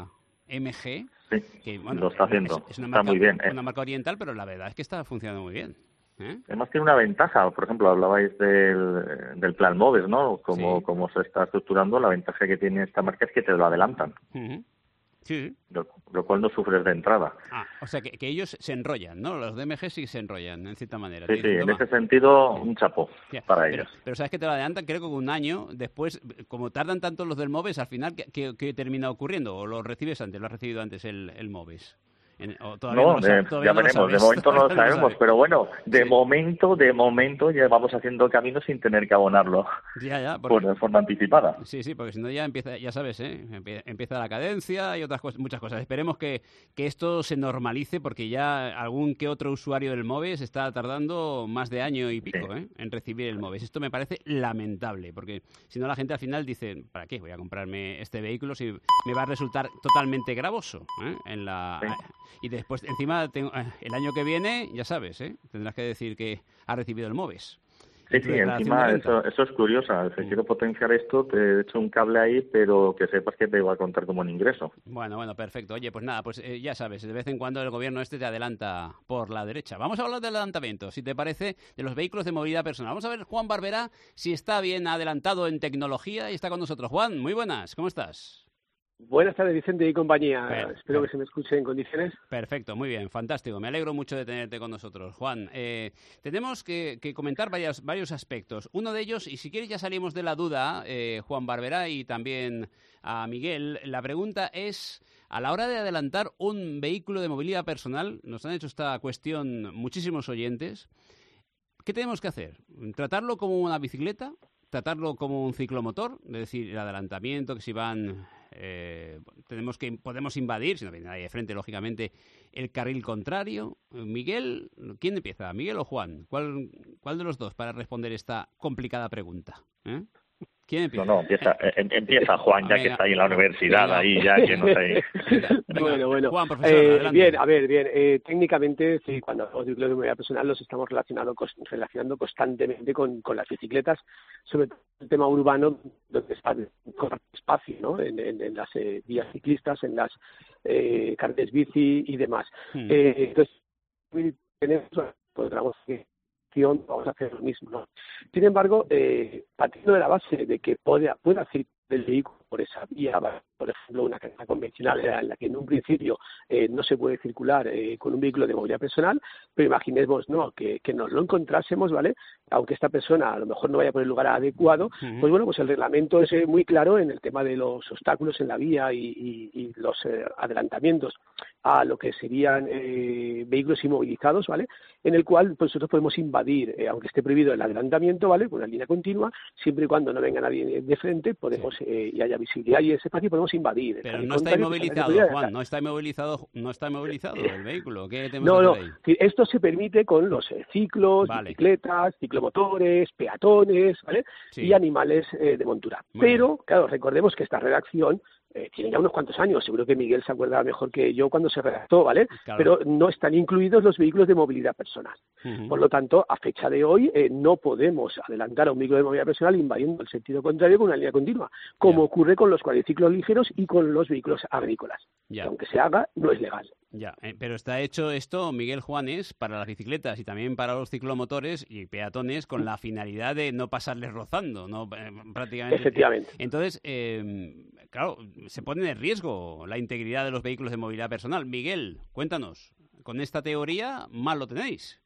M G.
Sí,
que, bueno,
lo está haciendo.
Es, es una
está
marca,
muy bien.
una marca oriental, pero la verdad es que está funcionando muy bien. ¿Eh?
Además tiene una ventaja, por ejemplo, hablabais del, del plan MOVES, ¿no? Como,
sí.
como se está estructurando, la ventaja que tiene esta marca es que te lo adelantan.
Uh-huh. Sí.
Lo, lo cual no sufres de entrada.
Ah, o sea que, que ellos se enrollan, ¿no? Los D M G sí se enrollan, en cierta manera.
Sí, sí, en ese sentido, un chapó
yeah.
para
pero,
ellos.
Pero sabes que te lo adelantan, creo que un año después, como tardan tanto los del MOVES, al final, ¿qué, qué, qué termina ocurriendo? ¿O lo recibes antes? ¿Lo has recibido antes el, el MOVES? En, o todavía
no,
no,
de,
lo, todavía
ya
no
veremos, de momento no lo sabemos, no pero bueno, de sí. momento, de momento ya vamos haciendo camino sin tener que abonarlo
ya, ya, porque,
por, de forma anticipada.
Sí, sí, porque si no ya empieza, ya sabes, ¿eh? empieza la cadencia y otras cosas, muchas cosas. Esperemos que, que esto se normalice porque ya algún que otro usuario del MOVES está tardando más de año y pico sí. ¿eh? en recibir el MOVES. Esto me parece lamentable, porque si no la gente al final dice, ¿para qué voy a comprarme este vehículo si me va a resultar totalmente gravoso? ¿eh? En la sí. Y después, encima, tengo, el año que viene, ya sabes, ¿eh? tendrás que decir que ha recibido el MOVES.
Sí, sí, encima eso, eso es curioso. Si mm. quiero potenciar esto, te he hecho un cable ahí, pero que sepas que te va a contar como un ingreso.
Bueno, bueno, perfecto. Oye, pues nada, pues eh, ya sabes, de vez en cuando el gobierno este te adelanta por la derecha. Vamos a hablar del adelantamiento, si te parece, de los vehículos de movilidad personal. Vamos a ver, Juan Barberá, si está bien adelantado en tecnología y está con nosotros. Juan, muy buenas, ¿cómo estás?
Buenas tardes, Vicente y compañía.
Pero,
Espero que se me escuche en condiciones.
Perfecto, muy bien, fantástico. Me alegro mucho de tenerte con nosotros. Juan, eh, tenemos que, que comentar varias, varios aspectos. Uno de ellos, y si quieres ya salimos de la duda, eh, Juan Barberá y también a Miguel, la pregunta es, a la hora de adelantar un vehículo de movilidad personal, nos han hecho esta cuestión muchísimos oyentes, ¿qué tenemos que hacer? ¿Tratarlo como una bicicleta? ¿Tratarlo como un ciclomotor? Es decir, el adelantamiento, que si van... Eh, tenemos que podemos invadir, si no viene nadie de frente, lógicamente, el carril contrario. Miguel, ¿quién empieza? ¿Miguel o Juan? ¿Cuál, cuál de los dos para responder esta complicada pregunta? ¿Eh? ¿Quién empieza?
No, no, empieza, eh, empieza Juan, ya venga, que está ahí en la universidad, venga. ahí ya que no sé.
Bueno, bueno.
Juan, profesor,
eh, bien, a ver, bien. Eh, técnicamente, sí, cuando hablamos de vehículos de movilidad personal los estamos relacionando, relacionando constantemente con, con las bicicletas, sobre todo el tema urbano, donde está con espacio, ¿no? En, en, en las eh, vías ciclistas, en las eh, carreteras bici y demás. Hmm. Eh, entonces, tenemos, podríamos que vamos a hacer lo mismo, ¿no? Sin embargo, eh, partiendo de la base de que pueda, pueda circular el vehículo por esa vía, por ejemplo, una carretera convencional en la que en un principio eh, no se puede circular eh, con un vehículo de movilidad personal, pero imaginemos, ¿no?, que, que nos lo encontrásemos, ¿vale?, aunque esta persona a lo mejor no vaya por el lugar adecuado, uh-huh. pues bueno, pues el reglamento es muy claro en el tema de los obstáculos en la vía y, y, y los eh, adelantamientos a lo que serían eh, vehículos inmovilizados, ¿vale?, en el cual pues nosotros podemos invadir, eh, aunque esté prohibido el adelantamiento, ¿vale?, con una línea continua, siempre y cuando no venga nadie de frente, podemos sí. eh, y haya visibilidad y ese espacio podemos invadir.
Pero no está inmovilizado, Juan, no está inmovilizado, no está inmovilizado el vehículo. ¿Qué tenemos
no,
que hacer
no,
ahí?
Esto se permite con los eh, ciclos, vale. bicicletas, ciclomotores, peatones, ¿vale?, sí. y animales eh, de montura. Muy Pero, bien. claro, recordemos que esta redacción Eh, tiene ya unos cuantos años, seguro que Miguel se acuerda mejor que yo cuando se redactó, ¿vale? Claro. Pero no están incluidos los vehículos de movilidad personal. Uh-huh. Por lo tanto, a fecha de hoy, eh, no podemos adelantar a un vehículo de movilidad personal invadiendo el sentido contrario con una línea continua, como yeah. ocurre con los cuadriciclos ligeros y con los vehículos agrícolas. Yeah. Que aunque se haga, no es legal.
Ya, eh, pero está hecho esto, Miguel Juanes, para las bicicletas y también para los ciclomotores y peatones con la finalidad de no pasarles rozando, no eh, prácticamente.
Efectivamente.
Entonces, eh, claro, se pone en riesgo la integridad de los vehículos de movilidad personal. Miguel, cuéntanos, con esta teoría mal lo tenéis.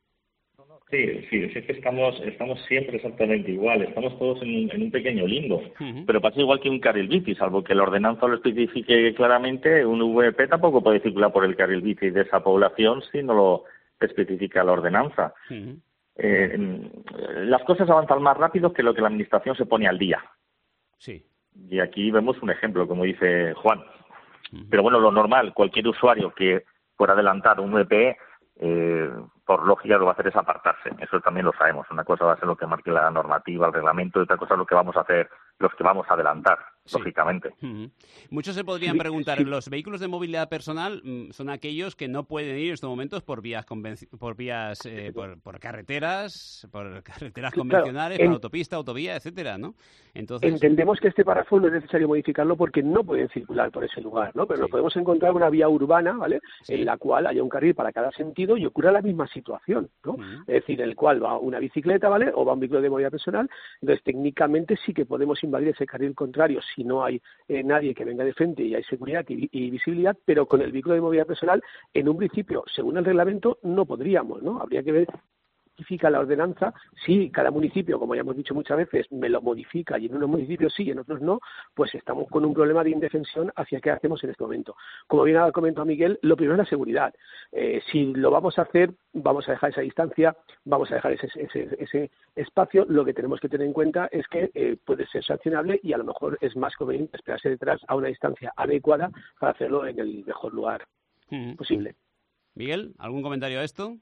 Sí, sí, es que estamos estamos siempre exactamente igual, estamos todos en, en un pequeño limbo, uh-huh. pero pasa igual que un carril bici, salvo que la ordenanza lo especifique claramente, un V V P tampoco puede circular por el carril bici de esa población si no lo especifica la ordenanza. Uh-huh. Eh, las cosas avanzan más rápido que lo que la Administración se pone al día.
Sí.
Y aquí vemos un ejemplo, como dice Juan. Uh-huh. Pero bueno, lo normal, cualquier usuario que pueda adelantar un V P E, Eh, por lógica lo va a hacer es apartarse, eso también lo sabemos. Una cosa va a ser lo que marque la normativa, el reglamento, y otra cosa es lo que vamos a hacer los que vamos a adelantar. sí. lógicamente.
Uh-huh. Muchos se podrían sí, preguntar, sí. ¿los vehículos de movilidad personal son aquellos que no pueden ir en estos momentos por vías convenci- por vías eh, por, por carreteras, por carreteras claro, convencionales, en... por autopista, autovía, etcétera, ¿no? Entonces
entendemos que este párrafo no es necesario modificarlo porque no pueden circular por ese lugar, ¿no? Pero sí. nos podemos encontrar una vía urbana, ¿vale? Sí. En la cual haya un carril para cada sentido y ocurra la misma situación, ¿no? Uh-huh. Es decir, en el cual va una bicicleta, ¿vale? O va un vehículo de movilidad personal. Entonces, técnicamente sí que podemos invadir ese carril contrario si no hay eh, nadie que venga de frente y hay seguridad y, y visibilidad, pero con el vehículo de movilidad personal, en un principio, según el reglamento, no podríamos, ¿no? Habría que ver modifica la ordenanza, si cada municipio, como ya hemos dicho muchas veces, me lo modifica y en unos municipios sí y en otros no, pues estamos con un problema de indefensión hacia qué hacemos en este momento. Como bien ha comentado Miguel, lo primero es la seguridad. Eh, si lo vamos a hacer, vamos a dejar esa distancia, vamos a dejar ese, ese, ese espacio. Lo que tenemos que tener en cuenta es que eh, puede ser sancionable y a lo mejor es más conveniente esperarse detrás a una distancia adecuada para hacerlo en el mejor lugar uh-huh. posible.
Miguel, ¿algún comentario a esto?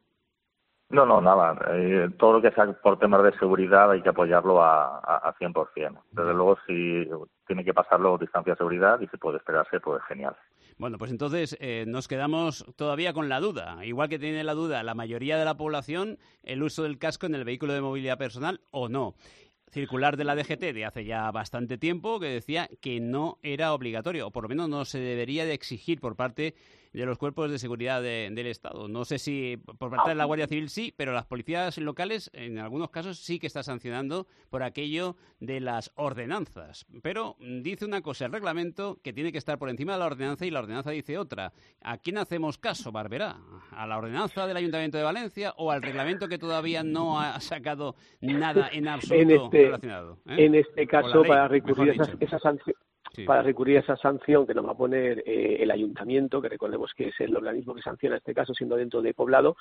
No, no, nada. Eh, todo lo que sea por temas de seguridad hay que apoyarlo a, a, a cien por ciento. Desde luego, si tiene que pasarlo distancia de seguridad y se puede esperarse, pues genial.
Bueno, pues entonces eh, nos quedamos todavía con la duda. Igual que tiene la duda la mayoría de la población, el uso del casco en el vehículo de movilidad personal o no. Circular de la D G T de hace ya bastante tiempo que decía que no era obligatorio, o por lo menos no se debería de exigir por parte de los cuerpos de seguridad de, del Estado. No sé si por parte de la Guardia Civil sí, pero las policías locales en algunos casos sí que está sancionando por aquello de las ordenanzas. Pero dice una cosa el reglamento que tiene que estar por encima de la ordenanza y la ordenanza dice otra. ¿A quién hacemos caso, Barberá? ¿A la ordenanza del Ayuntamiento de Valencia o al reglamento que todavía no ha sacado nada en absoluto
en este,
relacionado? ¿eh?
En este caso, ley, para recurrir a esa, esa sanción... Sí. Para recurrir a esa sanción que nos va a poner eh, el ayuntamiento, que recordemos que es el organismo que sanciona este caso, siendo dentro de Poblado,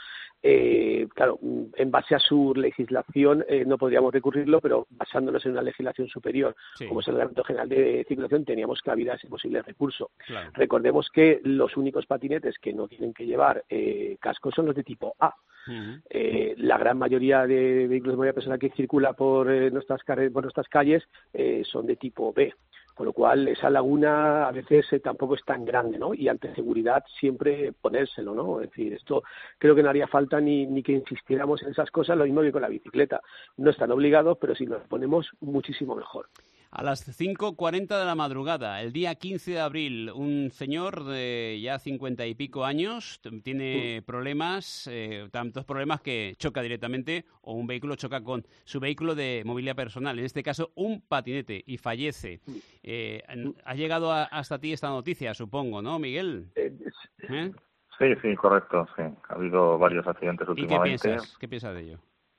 eh, claro, en base a su legislación eh, no podríamos recurrirlo, pero basándonos en una legislación superior, sí. como es el Reglamento General de Circulación, teníamos cabida a ese posible recurso. Claro. Recordemos que los únicos patinetes que no tienen que llevar eh, cascos son los de tipo A. Uh-huh. Eh, la gran mayoría de vehículos de movilidad personal que circula por, eh, nuestras, carre- por nuestras calles eh, son de tipo B. Con lo cual, esa laguna a veces eh, tampoco es tan grande, ¿no? Y ante seguridad siempre ponérselo, ¿no? Es decir, esto creo que no haría falta ni, ni que insistiéramos en esas cosas, lo mismo que con la bicicleta. No están obligados, pero si nos ponemos, muchísimo mejor.
A las cinco cuarenta de la madrugada, el día quince de abril, un señor de ya cincuenta y pico años tiene problemas, eh, tantos problemas que choca directamente o un vehículo choca con su vehículo de movilidad personal, en este caso un patinete, y fallece. Eh, ha llegado a, hasta ti esta noticia, supongo, ¿no, Miguel?
¿Eh? Sí, sí, correcto, sí. Ha habido varios accidentes últimamente.
¿Y qué piensas? ¿Qué piensas de ello?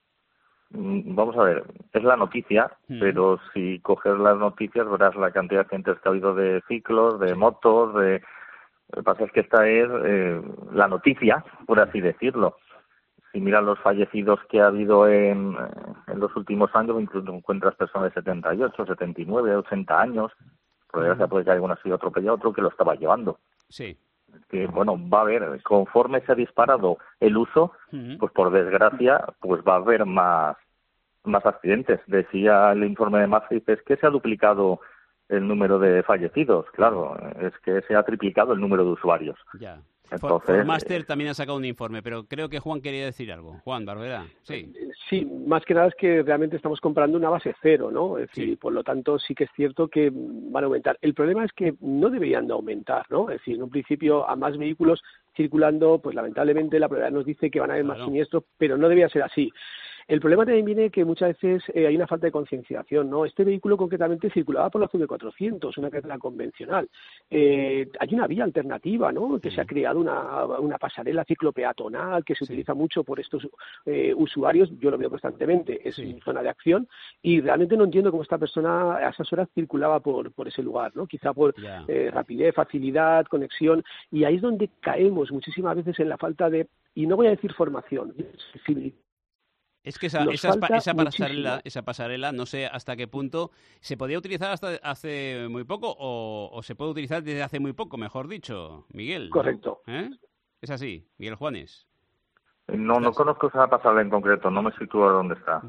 Vamos a ver, es la noticia, mm. pero si coges las noticias verás la cantidad de accidentes que ha habido de ciclos, de motos, de... Lo que pasa es que esta es eh, la noticia, por así decirlo. Si miras los fallecidos que ha habido en, en los últimos años, incluso encuentras personas de setenta y ocho, setenta y nueve, ochenta años, por desgracia puede que alguno ha sido atropellado, otro que lo estaba llevando.
Sí.
Que bueno, va a haber, conforme se ha disparado el uso, uh-huh. pues por desgracia, pues va a haber más más accidentes. Decía el informe de Madrid, es que se ha duplicado el número de fallecidos. Claro, es que se ha triplicado el número de usuarios.
Ya. Entonces, Formaster eh, también ha sacado un informe, pero creo que Juan quería decir algo. Juan, Barberá, sí.
Sí, más que nada es que realmente estamos comprando una base cero, ¿no? Es decir, sí. por lo tanto sí que es cierto que van a aumentar. El problema es que no deberían de aumentar, ¿no? Es decir, en un principio a más vehículos circulando, pues lamentablemente la probabilidad nos dice que van a haber claro. más siniestros, pero no debería ser así. El problema también viene que muchas veces eh, hay una falta de concienciación, ¿no? Este vehículo concretamente circulaba por la C V cuatrocientos, una carretera convencional. Eh, hay una vía alternativa, ¿no? Que sí. se ha creado una, una pasarela ciclopeatonal que se sí. utiliza mucho por estos eh, usuarios. Yo lo veo constantemente, es sí. zona de acción y realmente no entiendo cómo esta persona a esas horas circulaba por, por ese lugar, ¿no? Quizá por yeah. eh, rapidez, facilidad, conexión, y ahí es donde caemos muchísimas veces en la falta de, y no voy a decir formación, sensibilidad.
Es que esa, esa, esa, pasarela, esa pasarela, no sé hasta qué punto se podía utilizar hasta hace muy poco o, o se puede utilizar desde hace muy poco, mejor dicho, Miguel.
Correcto.
¿no? ¿Eh? Es así, Miguel Juanes.
No, no conozco esa pasarela en concreto, no me sitúo dónde está.
Uh-huh.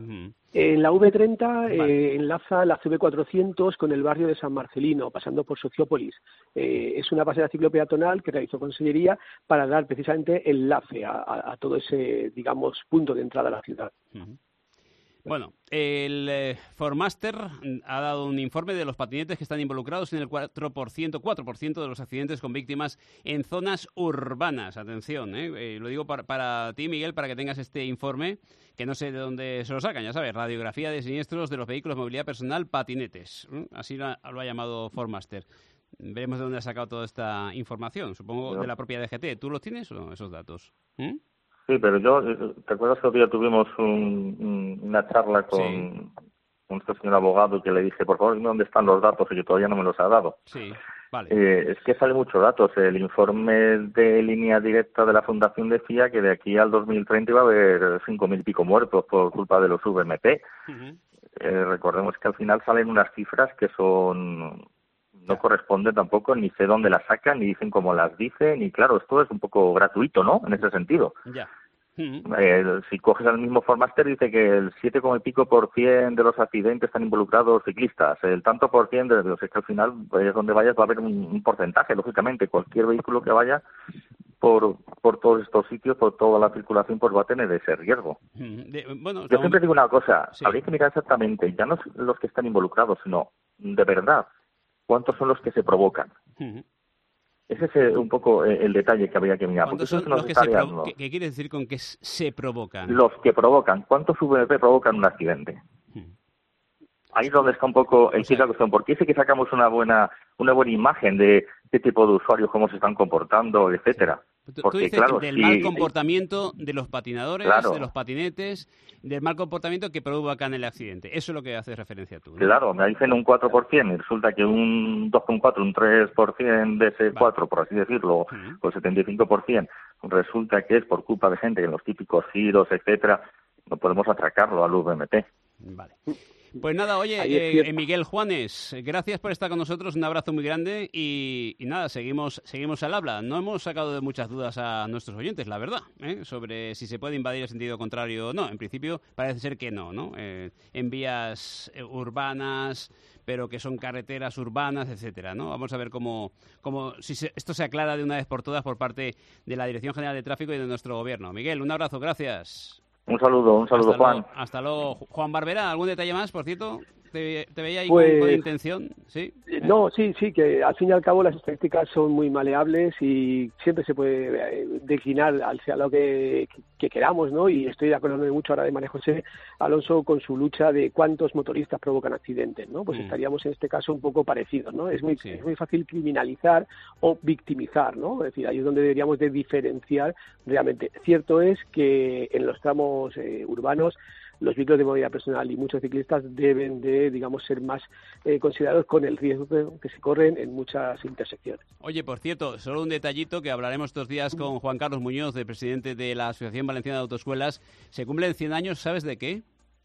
En la V treinta vale. eh, enlaza la C V cuatrocientos con el barrio de San Marcelino, pasando por Sociópolis. Eh, es una paseo ciclopeatonal que realizó Consellería para dar precisamente enlace a, a, a todo ese, digamos, punto de entrada a la ciudad.
Uh-huh. Bueno, el eh, Formaster ha dado un informe de los patinetes que están involucrados en el cuatro por ciento, cuatro por ciento de los accidentes con víctimas en zonas urbanas. Atención, ¿eh? Eh, lo digo para, para ti, Miguel, para que tengas este informe, que no sé de dónde se lo sacan, ya sabes, radiografía de siniestros de los vehículos de movilidad personal patinetes. ¿eh? Así lo ha, lo ha llamado Formaster. Veremos de dónde ha sacado toda esta información, supongo no. de la propia D G T. ¿Tú los tienes o no, esos datos? ¿Mm?
Sí, pero yo, ¿te acuerdas que otro día tuvimos un, una charla con sí. un señor abogado que le dije, por favor, dime dónde están los datos y que todavía no me los ha dado?
Sí, vale.
Eh, es que sale muchos datos. El informe de línea directa de la Fundación decía que de aquí al dos mil treinta iba a haber cinco mil y pico muertos por culpa de los V M P. Uh-huh. Eh, recordemos que al final salen unas cifras que son... no corresponden tampoco, ni sé dónde las sacan, ni dicen cómo las dicen, y claro, esto es un poco gratuito, ¿no?, en ese sentido.
Ya.
Uh-huh. Eh, si coges al mismo Formaster, dice que el siete coma y pico por cien de los accidentes están involucrados ciclistas, el tanto por cien de los, es que al final, vayas donde vayas, va a haber un, un porcentaje, lógicamente, cualquier vehículo que vaya por por todos estos sitios, por toda la circulación, pues va a tener ese riesgo.
Uh-huh. De, bueno,
Yo siempre digo una cosa,
sí.
habría que mirar exactamente, ya no los que están involucrados, sino, de verdad, cuántos son los que se provocan. Uh-huh. Ese es eh, un poco eh, el detalle que habría que mirar.
¿Cuántos son los que se provocan? ¿Qué, ¿Qué quiere decir con que se provocan?
Los que provocan. ¿Cuántos V M P provocan un accidente? Uh-huh. Ahí es donde está un poco el kit de la cuestión. ¿Por qué sí que sacamos una buena una buena imagen de qué tipo de usuarios, cómo se están comportando, etcétera?
Tú,
Porque,
tú dices
claro,
del
si,
mal comportamiento de los patinadores,
claro.
de los patinetes, del mal comportamiento que provocan el accidente. Eso es lo que haces referencia tú, ¿no?
Claro, me dicen un cuatro por ciento y resulta que un dos coma cuatro, un tres por ciento de ese vale. cuatro, por así decirlo, uh-huh. con setenta y cinco por ciento, resulta que es por culpa de gente en los típicos giros, etcétera, no podemos atracarlo al V M P.
Vale. Pues nada, oye, eh, Miguel Juanes, gracias por estar con nosotros, un abrazo muy grande y, y nada, seguimos seguimos al habla. No hemos sacado de muchas dudas a nuestros oyentes, la verdad, ¿eh? sobre si se puede invadir el sentido contrario o no. En principio parece ser que no, ¿no? Eh, en vías eh, urbanas, pero que son carreteras urbanas, etcétera, ¿no? Vamos a ver cómo, cómo si se, esto se aclara de una vez por todas por parte de la Dirección General de Tráfico y de nuestro Gobierno. Miguel, un abrazo, gracias.
Un saludo, un saludo,
hasta
Juan.
Luego, hasta luego. Juan Barberá, ¿algún detalle más, por cierto? ¿Te, te veía ahí
pues,
con, con intención? ¿Sí?
No, sí, sí, que al fin y al cabo las estadísticas son muy maleables y siempre se puede declinar hacia lo que, que queramos, ¿no? Y estoy de acuerdo mucho ahora de María José Alonso con su lucha de cuántos motoristas provocan accidentes, ¿no? Pues mm. estaríamos en este caso un poco parecidos, ¿no? Es muy, sí. es muy fácil criminalizar o victimizar, ¿no? Es decir, ahí es donde deberíamos de diferenciar realmente. Cierto es que en los tramos eh, urbanos los vehículos de movilidad personal y muchos ciclistas deben de, digamos, ser más eh, considerados con el riesgo que se corren en muchas intersecciones.
Oye, por cierto, solo un detallito que hablaremos estos días con Juan Carlos Muñoz, el presidente de la Asociación Valenciana de Autoescuelas. Se cumplen cien años, ¿sabes de qué?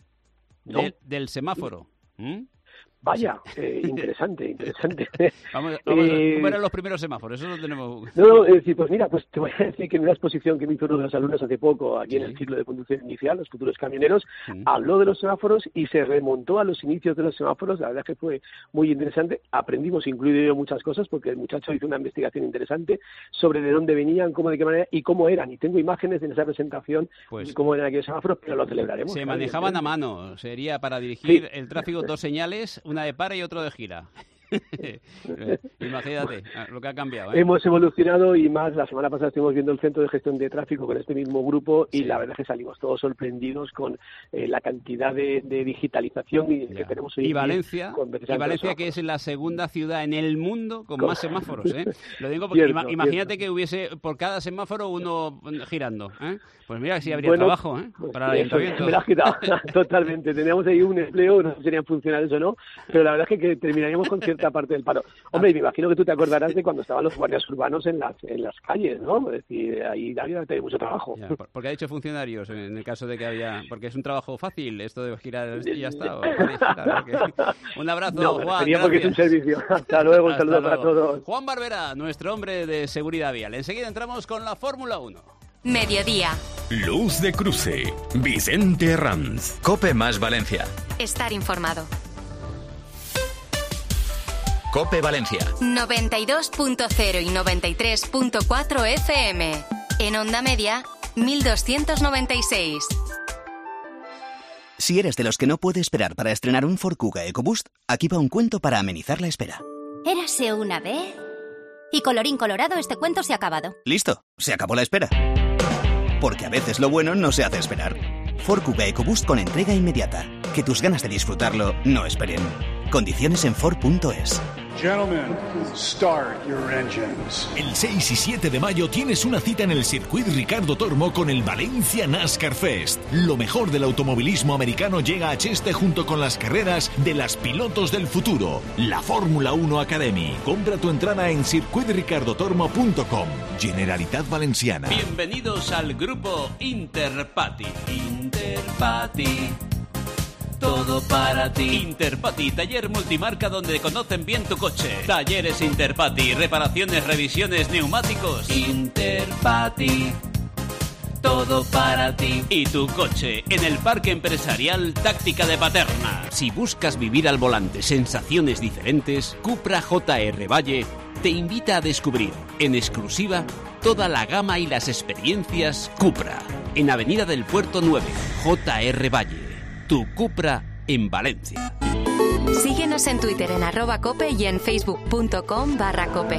No.
De, del semáforo. ¿Mm?
Vaya, eh, interesante, interesante.
Vamos, vamos eh, ¿Cómo eran los primeros semáforos? Eso lo tenemos.
No, no, es decir, pues mira, pues te voy a decir que en una exposición que me hizo uno de los alumnos hace poco, aquí sí. en el ciclo de conducción inicial, los futuros camioneros, sí. habló de los semáforos y se remontó a los inicios de los semáforos. La verdad es que fue muy interesante. Aprendimos, incluido yo, muchas cosas, porque el muchacho hizo una investigación interesante sobre de dónde venían, cómo, de qué manera y cómo eran. Y tengo imágenes en esa presentación pues, de cómo eran aquellos semáforos, pero lo celebraremos.
Se manejaban a mano. Sería para dirigir sí. el tráfico dos señales, una de para y otro de gira. Imagínate lo que ha cambiado, ¿eh?
Hemos evolucionado y más. La semana pasada estuvimos viendo el Centro de Gestión de Tráfico con este mismo grupo y sí. la verdad es que salimos todos sorprendidos con eh, la cantidad de, de digitalización y, que tenemos hoy
y Valencia, y Valencia que es la segunda ciudad en el mundo con, con... más semáforos, ¿eh? Lo digo porque cierto, ima- imagínate cierto. que hubiese por cada semáforo uno girando, ¿eh? Pues mira, sí habría bueno, trabajo, ¿eh? Para el ayuntamiento.
Me la has quitado totalmente. Teníamos ahí un empleo, no sé si serían funcionales o no, pero la verdad es que, que terminaríamos con cierta parte del paro. Hombre, me imagino que tú te acordarás de cuando estaban los guardias urbanos en las en las calles, ¿no? Es decir, ahí había mucho trabajo.
Ya, porque ha dicho funcionarios, en el caso de que había... Porque es un trabajo fácil, esto de girar y ya está. O girar, porque... Un abrazo,
no,
Juan.
Sería porque es un servicio. Hasta luego, un
Hasta
saludo
luego.
para todos.
Juan Barberá, nuestro hombre de seguridad vial. Enseguida entramos con la Fórmula uno.
Mediodía.
Luz de Cruce. Vicente Herranz.
COPE más Valencia.
Estar informado.
COPE Valencia.
noventa y dos punto cero y noventa y tres punto cuatro F M. En onda media, mil doscientos noventa y seis.
Si eres de los que no puede esperar para estrenar un Ford Kuga EcoBoost, aquí va un cuento para amenizar la espera.
Érase una vez... Y colorín colorado, este cuento se ha acabado.
Listo, se acabó la espera. Porque a veces lo bueno no se hace esperar. Ford Kuga EcoBoost con entrega inmediata. Que tus ganas de disfrutarlo no esperen. Condiciones en Ford punto es.
Gentlemen, start your engines.
El seis y siete de mayo tienes una cita en el Circuit Ricardo Tormo con el Valencia NASCAR Fest. Lo mejor del automovilismo americano llega a Cheste junto con las carreras de las pilotos del futuro, la Fórmula uno Academy. Compra tu entrada en circuit ricardo tormo punto com. Generalitat Valenciana.
Bienvenidos al grupo Interpati. Interpati. Todo para ti. Interpati, taller multimarca donde conocen bien tu coche. Talleres Interpati, reparaciones, revisiones, neumáticos. Interpati, todo para ti. Y tu coche en el Parque Empresarial Táctica de Paterna. Si buscas vivir al volante sensaciones diferentes, Cupra J R Valle te invita a descubrir en exclusiva toda la gama y las experiencias Cupra. En Avenida del Puerto nueve, J R Valle. Tu Cupra en Valencia.
Síguenos en Twitter en arroba cope y en facebook.com barra cope.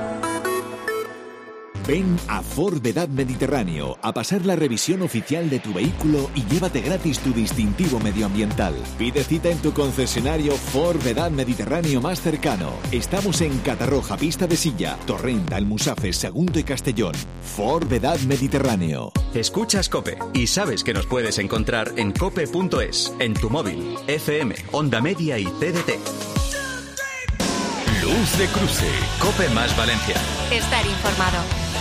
Ven a Ford Vedad Mediterráneo a pasar la revisión oficial de tu vehículo y llévate gratis tu distintivo medioambiental. Pide cita en tu concesionario Ford Vedad Mediterráneo más cercano. Estamos en Catarroja, Pista de Silla, Torrent, Almusafes, Sagunto y Castellón. Ford Vedad Mediterráneo.
Escuchas COPE y sabes que nos puedes encontrar en cope punto es, en tu móvil, F M, Onda Media y T D T.
Luz de Cruce.
COPE más Valencia.
Estar informado.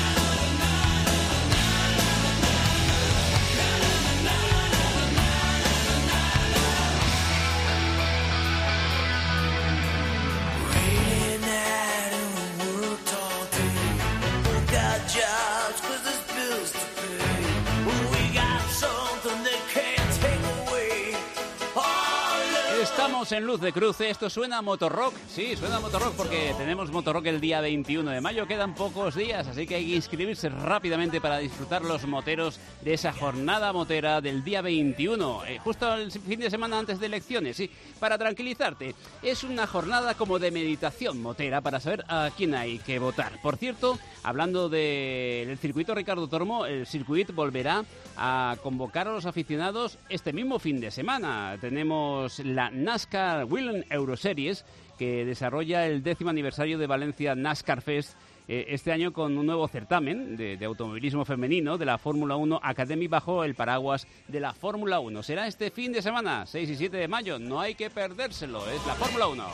Estamos en Luz de Cruce, esto suena a Motorrock, sí, suena a Motorrock porque tenemos Motorrock el día veintiuno de mayo, quedan pocos días, así que hay que inscribirse rápidamente para disfrutar los moteros de esa jornada motera del día veintiuno, eh, justo el fin de semana antes de elecciones, sí, para tranquilizarte. Es una jornada como de meditación motera para saber a quién hay que votar. Por cierto, hablando del de circuito Ricardo Tormo, el circuito volverá a convocar a los aficionados este mismo fin de semana. Tenemos la NASCAR Whelen Euroseries, que desarrolla el décimo aniversario de Valencia NASCAR Fest, eh, este año con un nuevo certamen de, de automovilismo femenino de la Fórmula uno Academy bajo el paraguas de la Fórmula uno. Será este fin de semana, seis y siete de mayo, no hay que perdérselo, es la Fórmula uno.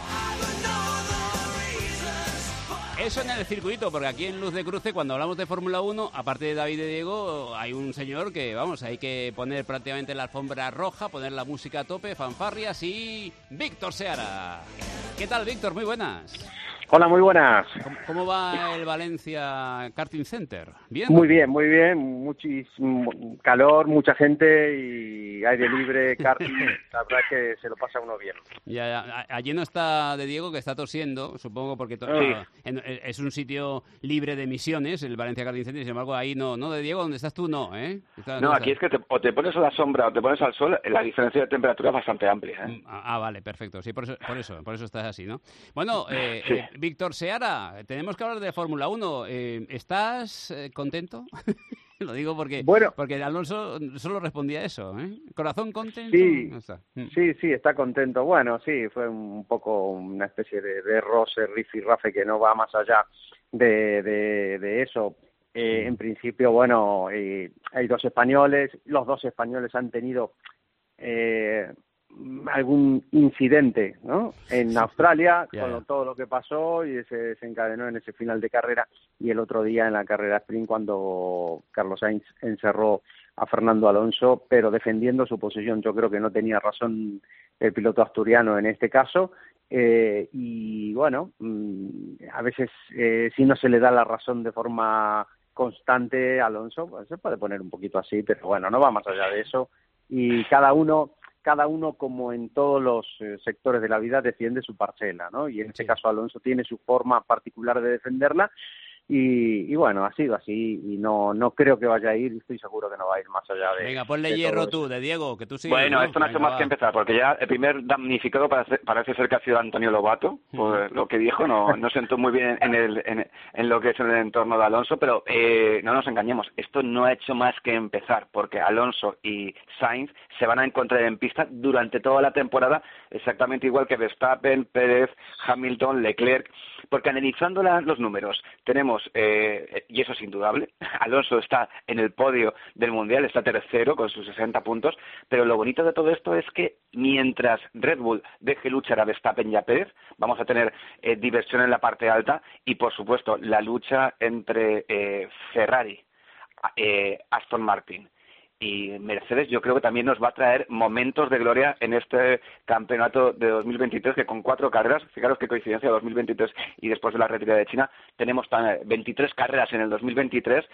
Eso en el circuito, porque aquí en Luz de Cruce, cuando hablamos de Fórmula uno, aparte de David y Diego, hay un señor que, vamos, hay que poner prácticamente la alfombra roja, poner la música a tope, fanfarrias y... Víctor Seara. ¿Qué tal, Víctor? Muy buenas.
Hola, muy buenas.
¿Cómo, cómo va el Valencia Karting Center? ¿Bien?
Muy bien, muy bien. Muchísimo calor, mucha gente y aire libre, karting. La verdad es que se lo pasa uno bien.
Ya, ya. Allí no está de Diego, que está tosiendo, supongo, porque to-
Sí.
en- es un sitio libre de emisiones, el Valencia Karting Center, y sin embargo ahí no, no de Diego, donde estás tú no, ¿eh? Estás-
No,
no
aquí es que te, o te pones a la sombra o te pones al sol, la diferencia de temperatura es bastante amplia, ¿eh?
Ah, ah, vale, perfecto. Sí, por eso, por eso, por eso estás así, ¿no? Bueno, eh,
Sí.
eh, Víctor Seara, tenemos que hablar de Fórmula uno. Eh, ¿Estás eh, contento? Lo digo porque,
Bueno.
porque Alonso solo respondía eso, ¿eh? ¿Corazón contento?
Sí,
No está. Mm.
sí, sí, está contento. Bueno, sí, fue un poco una especie de, de roce, rifirrafe que no va más allá de, de, de eso. Eh, en principio, bueno, eh, hay dos españoles, los dos españoles han tenido eh, algún incidente, ¿no? En Australia,
Ya,
con
ya.
lo- todo lo que pasó y se desencadenó en ese final de carrera, y el otro día en la carrera sprint cuando Carlos Sainz encerró a Fernando Alonso, pero defendiendo su posición. Yo creo que no tenía razón el piloto asturiano en este caso, eh, y bueno, mm, a veces eh, si no se le da la razón de forma constante Alonso, pues se puede poner un poquito así, pero bueno, no va más allá de eso. Y cada uno, cada uno como en todos los eh, sectores de la vida, defiende su parcela, ¿no? Y en este caso Alonso tiene su forma particular de defenderla. Y, y bueno, ha sido así y no no creo que vaya a ir, estoy seguro que no va a ir más allá de...
Venga, ponle hierro tú, de Diego, que tú sigues.
Bueno,
¿no?
esto no ha hecho
Venga,
más
va.
que empezar, porque ya el primer damnificado parece, parece ser que ha sido Antonio Lobato, por lo que dijo, no no sentó muy bien en el en, en lo que es el entorno de Alonso, pero eh, no nos engañemos, esto no ha hecho más que empezar, porque Alonso y Sainz se van a encontrar en pista durante toda la temporada, exactamente igual que Verstappen, Pérez, Hamilton, Leclerc, porque analizando la, los números, tenemos, eh, y eso es indudable, Alonso está en el podio del Mundial, está tercero con sus sesenta puntos, pero lo bonito de todo esto es que mientras Red Bull deje luchar a Verstappen y a Pérez, vamos a tener eh, diversión en la parte alta y, por supuesto, la lucha entre eh, Ferrari, eh, Aston Martin y Mercedes, yo creo que también nos va a traer momentos de gloria en este campeonato de dos mil veintitrés, que con cuatro carreras, fijaros qué coincidencia, dos mil veintitrés y después de la retirada de China, tenemos veintitrés carreras en el dos mil veintitrés,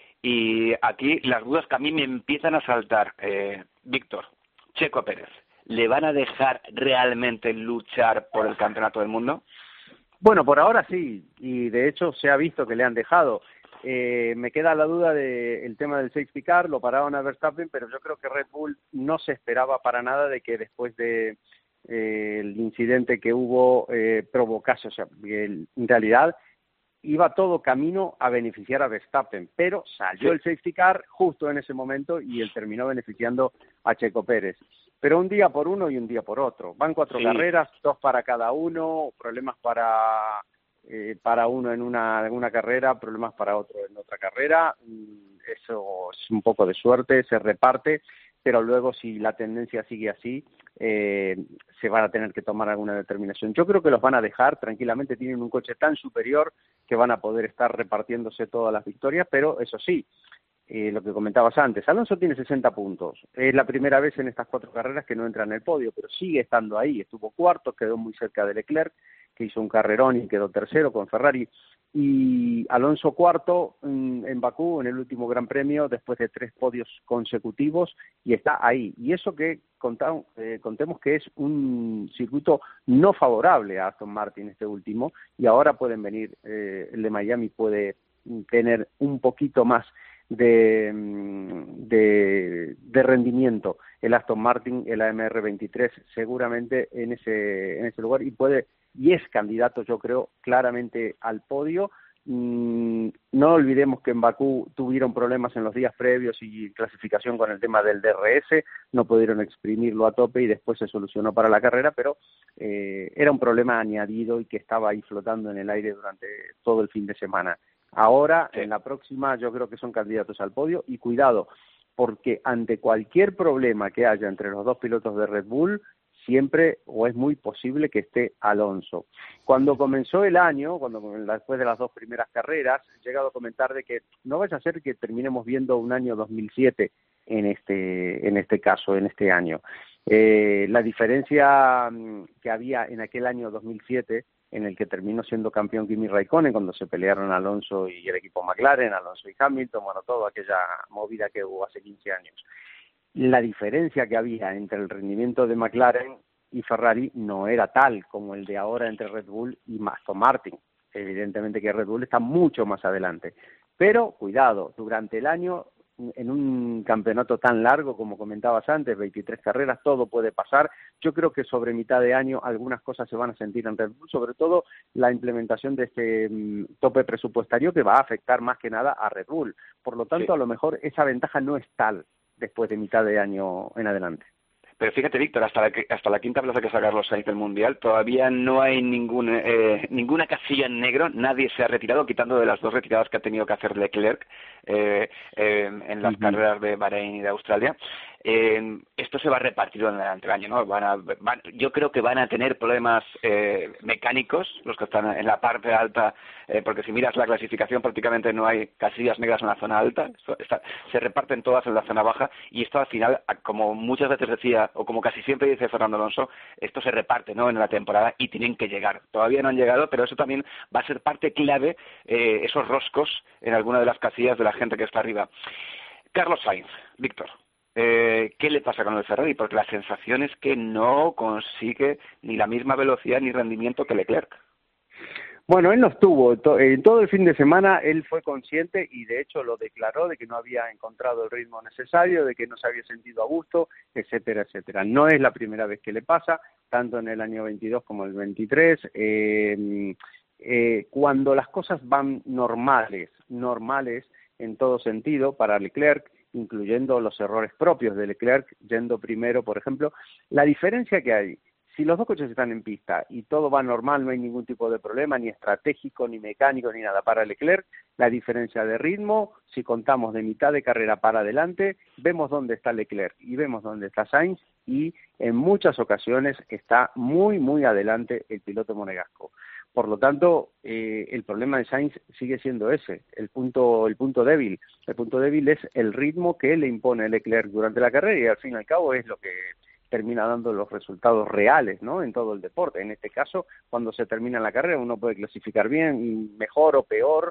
y aquí las dudas que a mí me empiezan a saltar. Eh, Víctor, Checo Pérez, ¿le van a dejar realmente luchar por el campeonato del mundo?
Bueno, por ahora sí, y de hecho se ha visto que le han dejado. Eh, me queda la duda del tema del safety car, lo pararon a Verstappen, pero yo creo que Red Bull no se esperaba para nada de que después de eh, el incidente que hubo eh, provocase, o sea, el, en realidad iba todo camino a beneficiar a Verstappen, pero salió el safety car justo en ese momento y él terminó beneficiando a Checo Pérez. Pero un día por uno y un día por otro. Van cuatro sí. carreras, dos para cada uno, problemas para... Eh, para uno en una, en una carrera, problemas para otro en otra carrera. Eso es un poco de suerte, se reparte, pero luego si la tendencia sigue así, eh, se van a tener que tomar alguna determinación. Yo creo que los van a dejar tranquilamente, tienen un coche tan superior que van a poder estar repartiéndose todas las victorias, pero eso sí, eh, lo que comentabas antes, Alonso tiene sesenta puntos, es la primera vez en estas cuatro carreras que no entra en el podio, pero sigue estando ahí, estuvo cuarto, quedó muy cerca de Leclerc, que hizo un carrerón y quedó tercero con Ferrari, y Alonso cuarto en, en Bakú, en el último Gran Premio, después de tres podios consecutivos, y está ahí. Y eso que contamos, eh, contemos que es un circuito no favorable a Aston Martin, este último, y ahora pueden venir, eh, el de Miami puede tener un poquito más de, de, de rendimiento el Aston Martin, el A M R veintitrés, seguramente en ese, en ese lugar, y puede y es candidato, yo creo, claramente al podio. Mm, no olvidemos que en Bakú tuvieron problemas en los días previos y clasificación con el tema del D R S, no pudieron exprimirlo a tope y después se solucionó para la carrera, pero eh, era un problema añadido y que estaba ahí flotando en el aire durante todo el fin de semana. Ahora, sí. en la próxima, yo creo que son candidatos al podio, y cuidado, porque ante cualquier problema que haya entre los dos pilotos de Red Bull, siempre o es muy posible que esté Alonso. Cuando comenzó el año, cuando después de las dos primeras carreras, he llegado a comentar de que no vaya a ser que terminemos viendo un año dos mil siete en este en este caso, en este año. Eh, la diferencia que había en aquel año dos mil siete, en el que terminó siendo campeón Kimi Raikkonen, cuando se pelearon Alonso y el equipo McLaren, Alonso y Hamilton, bueno, toda aquella movida que hubo hace quince años. La diferencia que había entre el rendimiento de McLaren y Ferrari no era tal como el de ahora entre Red Bull y Aston Martin. Evidentemente que Red Bull está mucho más adelante. Pero, cuidado, durante el año, en un campeonato tan largo como comentabas antes, veintitrés carreras, todo puede pasar. Yo creo que sobre mitad de año algunas cosas se van a sentir en Red Bull, sobre todo la implementación de este um, tope presupuestario que va a afectar más que nada a Red Bull. Por lo tanto, sí. a lo mejor esa ventaja no es tal después de mitad de año en adelante.
Pero fíjate, Víctor, hasta la, hasta la quinta plaza que saca Carlos Sainz del Mundial, todavía no hay ningún, eh, ninguna casilla en negro, nadie se ha retirado, quitando de las dos retiradas que ha tenido que hacer Leclerc eh, eh, en las uh-huh. carreras de Bahrein y de Australia. Eh, esto se va a repartir durante el año, ¿no? Van a, van, yo creo que van a tener problemas eh, mecánicos los que están en la parte alta, eh, porque si miras la clasificación prácticamente no hay casillas negras en la zona alta, esto está, se reparten todas en la zona baja, y esto al final, como muchas veces decía, o como casi siempre dice Fernando Alonso, esto se reparte, ¿no?, en la temporada y tienen que llegar. Todavía no han llegado, pero eso también va a ser parte clave, eh, esos roscos en alguna de las casillas de la gente que está arriba. Carlos Sainz, Víctor. Eh, ¿Qué le pasa con el Ferrari? Porque la sensación es que no consigue ni la misma velocidad ni rendimiento que Leclerc.
Bueno, él no estuvo. En todo el fin de semana él fue consciente y de hecho lo declaró de que no había encontrado el ritmo necesario, de que no se había sentido a gusto, etcétera, etcétera. No es la primera vez que le pasa, tanto en el año veintidós como el veintitrés. Eh, eh, cuando las cosas van normales, normales en todo sentido para Leclerc, incluyendo los errores propios de Leclerc, yendo primero, por ejemplo. La diferencia que hay, si los dos coches están en pista y todo va normal, no hay ningún tipo de problema, ni estratégico, ni mecánico, ni nada para Leclerc, la diferencia de ritmo, si contamos de mitad de carrera para adelante, vemos dónde está Leclerc y vemos dónde está Sainz, y en muchas ocasiones está muy, muy adelante el piloto monegasco. Por lo tanto, eh, el problema de Sainz sigue siendo ese, el punto, el punto débil. El punto débil es el ritmo que le impone Leclerc durante la carrera, y al fin y al cabo es lo que termina dando los resultados reales, ¿no?, en todo el deporte. En este caso, cuando se termina la carrera, uno puede clasificar bien, mejor o peor,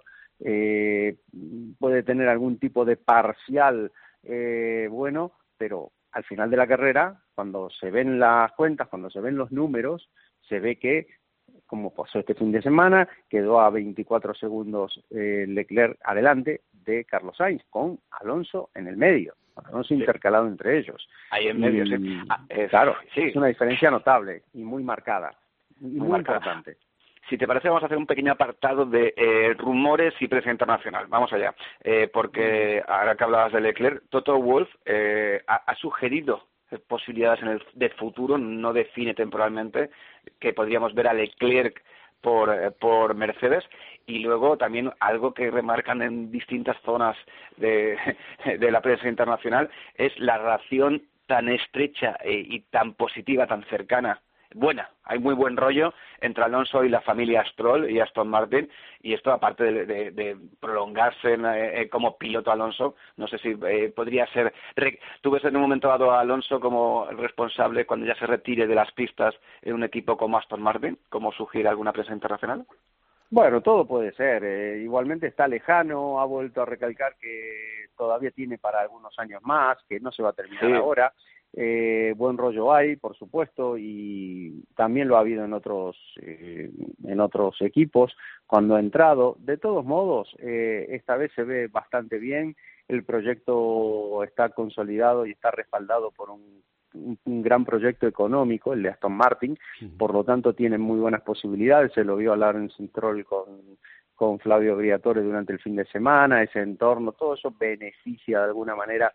eh, puede tener algún tipo de parcial eh, bueno, pero al final de la carrera, cuando se ven las cuentas, cuando se ven los números, se ve que, como pasó este fin de semana, quedó a veinticuatro segundos eh, Leclerc adelante de Carlos Sainz, con Alonso en el medio, Alonso sí. intercalado entre ellos.
Ahí en medio,
y,
sí. Ah, es,
claro,
sí.
es una diferencia notable y muy marcada, y muy, muy importante.
Si te parece, vamos a hacer un pequeño apartado de eh, rumores y prensa internacional. Vamos allá. Eh, porque ahora que hablabas de Leclerc, Toto Wolff eh, ha, ha sugerido posibilidades en el de futuro, no define temporalmente, que podríamos ver a Leclerc por, eh, por Mercedes, y luego también algo que remarcan en distintas zonas de, de la prensa internacional es la relación tan estrecha eh, y tan positiva, tan cercana, buena, hay muy buen rollo entre Alonso y la familia Stroll y Aston Martin, y esto, aparte de, de, de prolongarse en, eh, como piloto Alonso, no sé si eh, podría ser... ¿Tú ves en un momento dado a Alonso como responsable cuando ya se retire de las pistas en un equipo como Aston Martin, como sugiere alguna prensa internacional?
Bueno, todo puede ser. Eh, igualmente está lejano, ha vuelto a recalcar que todavía tiene para algunos años más, que no se va a terminar sí. ahora. Eh, buen rollo hay, por supuesto, y también lo ha habido en otros eh, en otros equipos cuando ha entrado. De todos modos, eh, esta vez se ve bastante bien. El proyecto está consolidado y está respaldado por un, un, un gran proyecto económico, el de Aston Martin. Uh-huh. Por lo tanto, tiene muy buenas posibilidades. Se lo vio a Lawrence Stroll con con Flavio Briatore durante el fin de semana, ese entorno, todo eso beneficia de alguna manera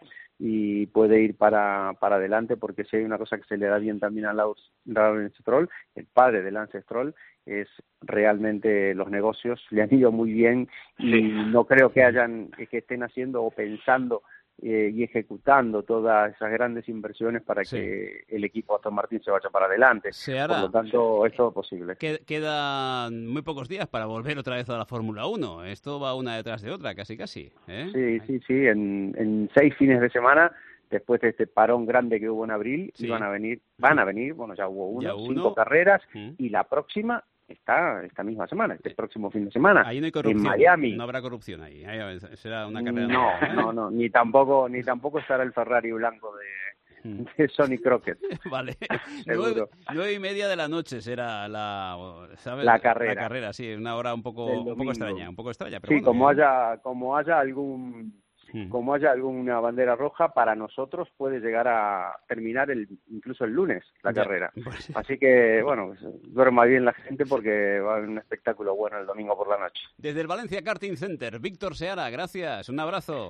y puede ir para, para adelante, porque si hay una cosa que se le da bien también a Lawrence Stroll, el padre de Lance Stroll, es realmente los negocios, le han ido muy bien y sí. no creo que hayan, que estén haciendo o pensando Eh, y ejecutando todas esas grandes inversiones para sí. que el equipo Aston Martin se vaya para adelante. Se hará. Por lo tanto, es todo posible.
Quedan muy pocos días para volver otra vez a la Fórmula uno. Esto va una detrás de otra, casi casi. ¿eh?
Sí, sí, sí. En, en seis fines de semana, después de este parón grande que hubo en abril, sí. iban a venir, van a venir, bueno, ya hubo uno, ya uno. cinco carreras, ¿Mm? y la próxima está esta misma semana, este próximo fin de semana,
ahí no hay corrupción,
en Miami.
No habrá corrupción ahí, ahí será una carrera.
No, ¿eh? no, no, ni tampoco, ni tampoco estará el Ferrari blanco de, mm. de Sonny Crockett.
Vale, nueve, nueve y media de la noche será la, ¿sabes?
La carrera.
La carrera, sí, una hora un poco, un poco extraña, un poco extraña. Pero
sí,
bueno,
como
bien.
haya, como haya algún como haya alguna bandera roja, para nosotros puede llegar a terminar el incluso el lunes la ya, carrera. Pues, así que, bueno, pues, duerma bien la gente porque va a haber un espectáculo bueno el domingo por la noche.
Desde el Valencia Karting Center, Víctor Seara, gracias, un abrazo.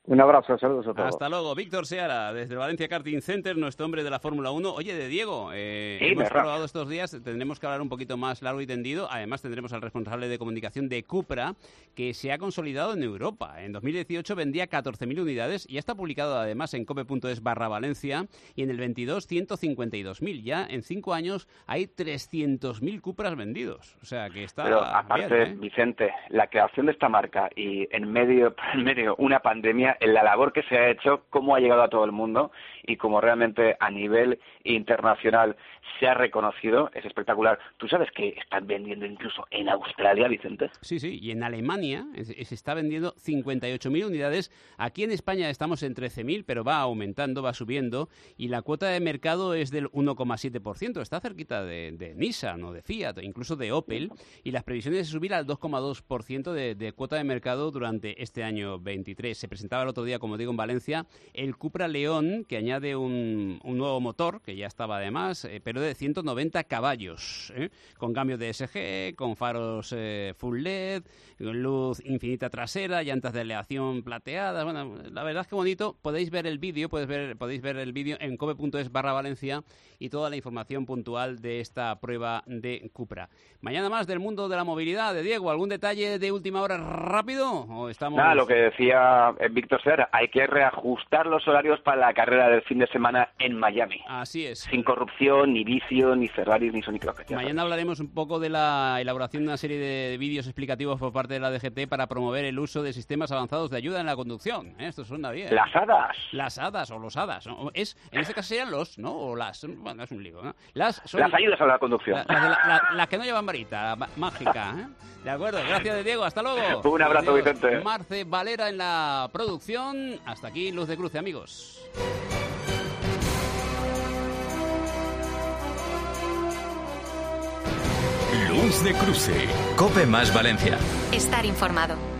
Un abrazo, saludos a todos.
Hasta luego. Víctor Seara, desde el Valencia Karting Center, nuestro hombre de la Fórmula uno. Oye, de Diego, eh,
sí,
hemos probado estos días, tendremos que hablar un poquito más largo y tendido. Además, tendremos al responsable de comunicación de Cupra, que se ha consolidado en Europa. En dos mil dieciocho vendía catorce mil unidades y ya está publicado además en cope.es barra Valencia, y en el veintidós ciento cincuenta y dos mil. Ya en cinco años hay trescientos mil Cupras vendidos. O sea, que está
Pero aparte,
bien, ¿eh?
Vicente, la creación de esta marca y en medio, en medio una pandemia, en la labor que se ha hecho, cómo ha llegado a todo el mundo y cómo realmente a nivel internacional se ha reconocido, es espectacular. ¿Tú sabes que están vendiendo incluso en Australia, Vicente?
Sí, sí, y en Alemania se está vendiendo cincuenta y ocho mil unidades. Aquí en España estamos en trece mil, pero va aumentando, va subiendo, y la cuota de mercado es del uno coma siete por ciento. Está cerquita de, de Nissan o de Fiat, incluso de Opel, y las previsiones de subir al dos coma dos por ciento de, de cuota de mercado durante este año veintitrés. Se presentaba el otro día, como digo, en Valencia, el Cupra León, que añade un, un nuevo motor, que ya estaba además, eh, pero de ciento noventa caballos, ¿eh? Con cambio de S G, con faros eh, full L E D, luz infinita trasera, llantas de aleación plateadas. Bueno, la verdad es que bonito. Podéis ver el vídeo, podéis ver, podéis ver el vídeo en cope.es barra Valencia y toda la información puntual de esta prueba de Cupra. Mañana más del mundo de la movilidad. De Diego, ¿algún detalle de última hora rápido? ¿O estamos...
Nada, lo que decía eh, Víctor Seara, hay que reajustar los horarios para la carrera del fin de semana en Miami.
Así es.
Sin corrupción, ni vicio, ni Ferraris, ni Sonic Rocket.
Mañana hablaremos un poco de la elaboración de una serie de vídeos explicativos por parte de la D G T para promover el uso de sistemas avanzados de ayuda en la conducción. ¿Eh? Esto suena bien.
Las hadas.
Las hadas o los hadas. ¿No? Es, en este caso serían los, ¿no? O las. Bueno, es un lío, ¿no? Las, son,
las ayudas a la conducción.
La, la, la, la, las que no llevan varita, la mágica. ¿eh? De acuerdo, gracias de Diego, hasta luego.
Un abrazo,
Adiós.
Vicente.
Marce Valera en la producción. Hasta aquí, Luz de Cruce, amigos.
Luz de Cruce.
Cope más Valencia.
Estar informado.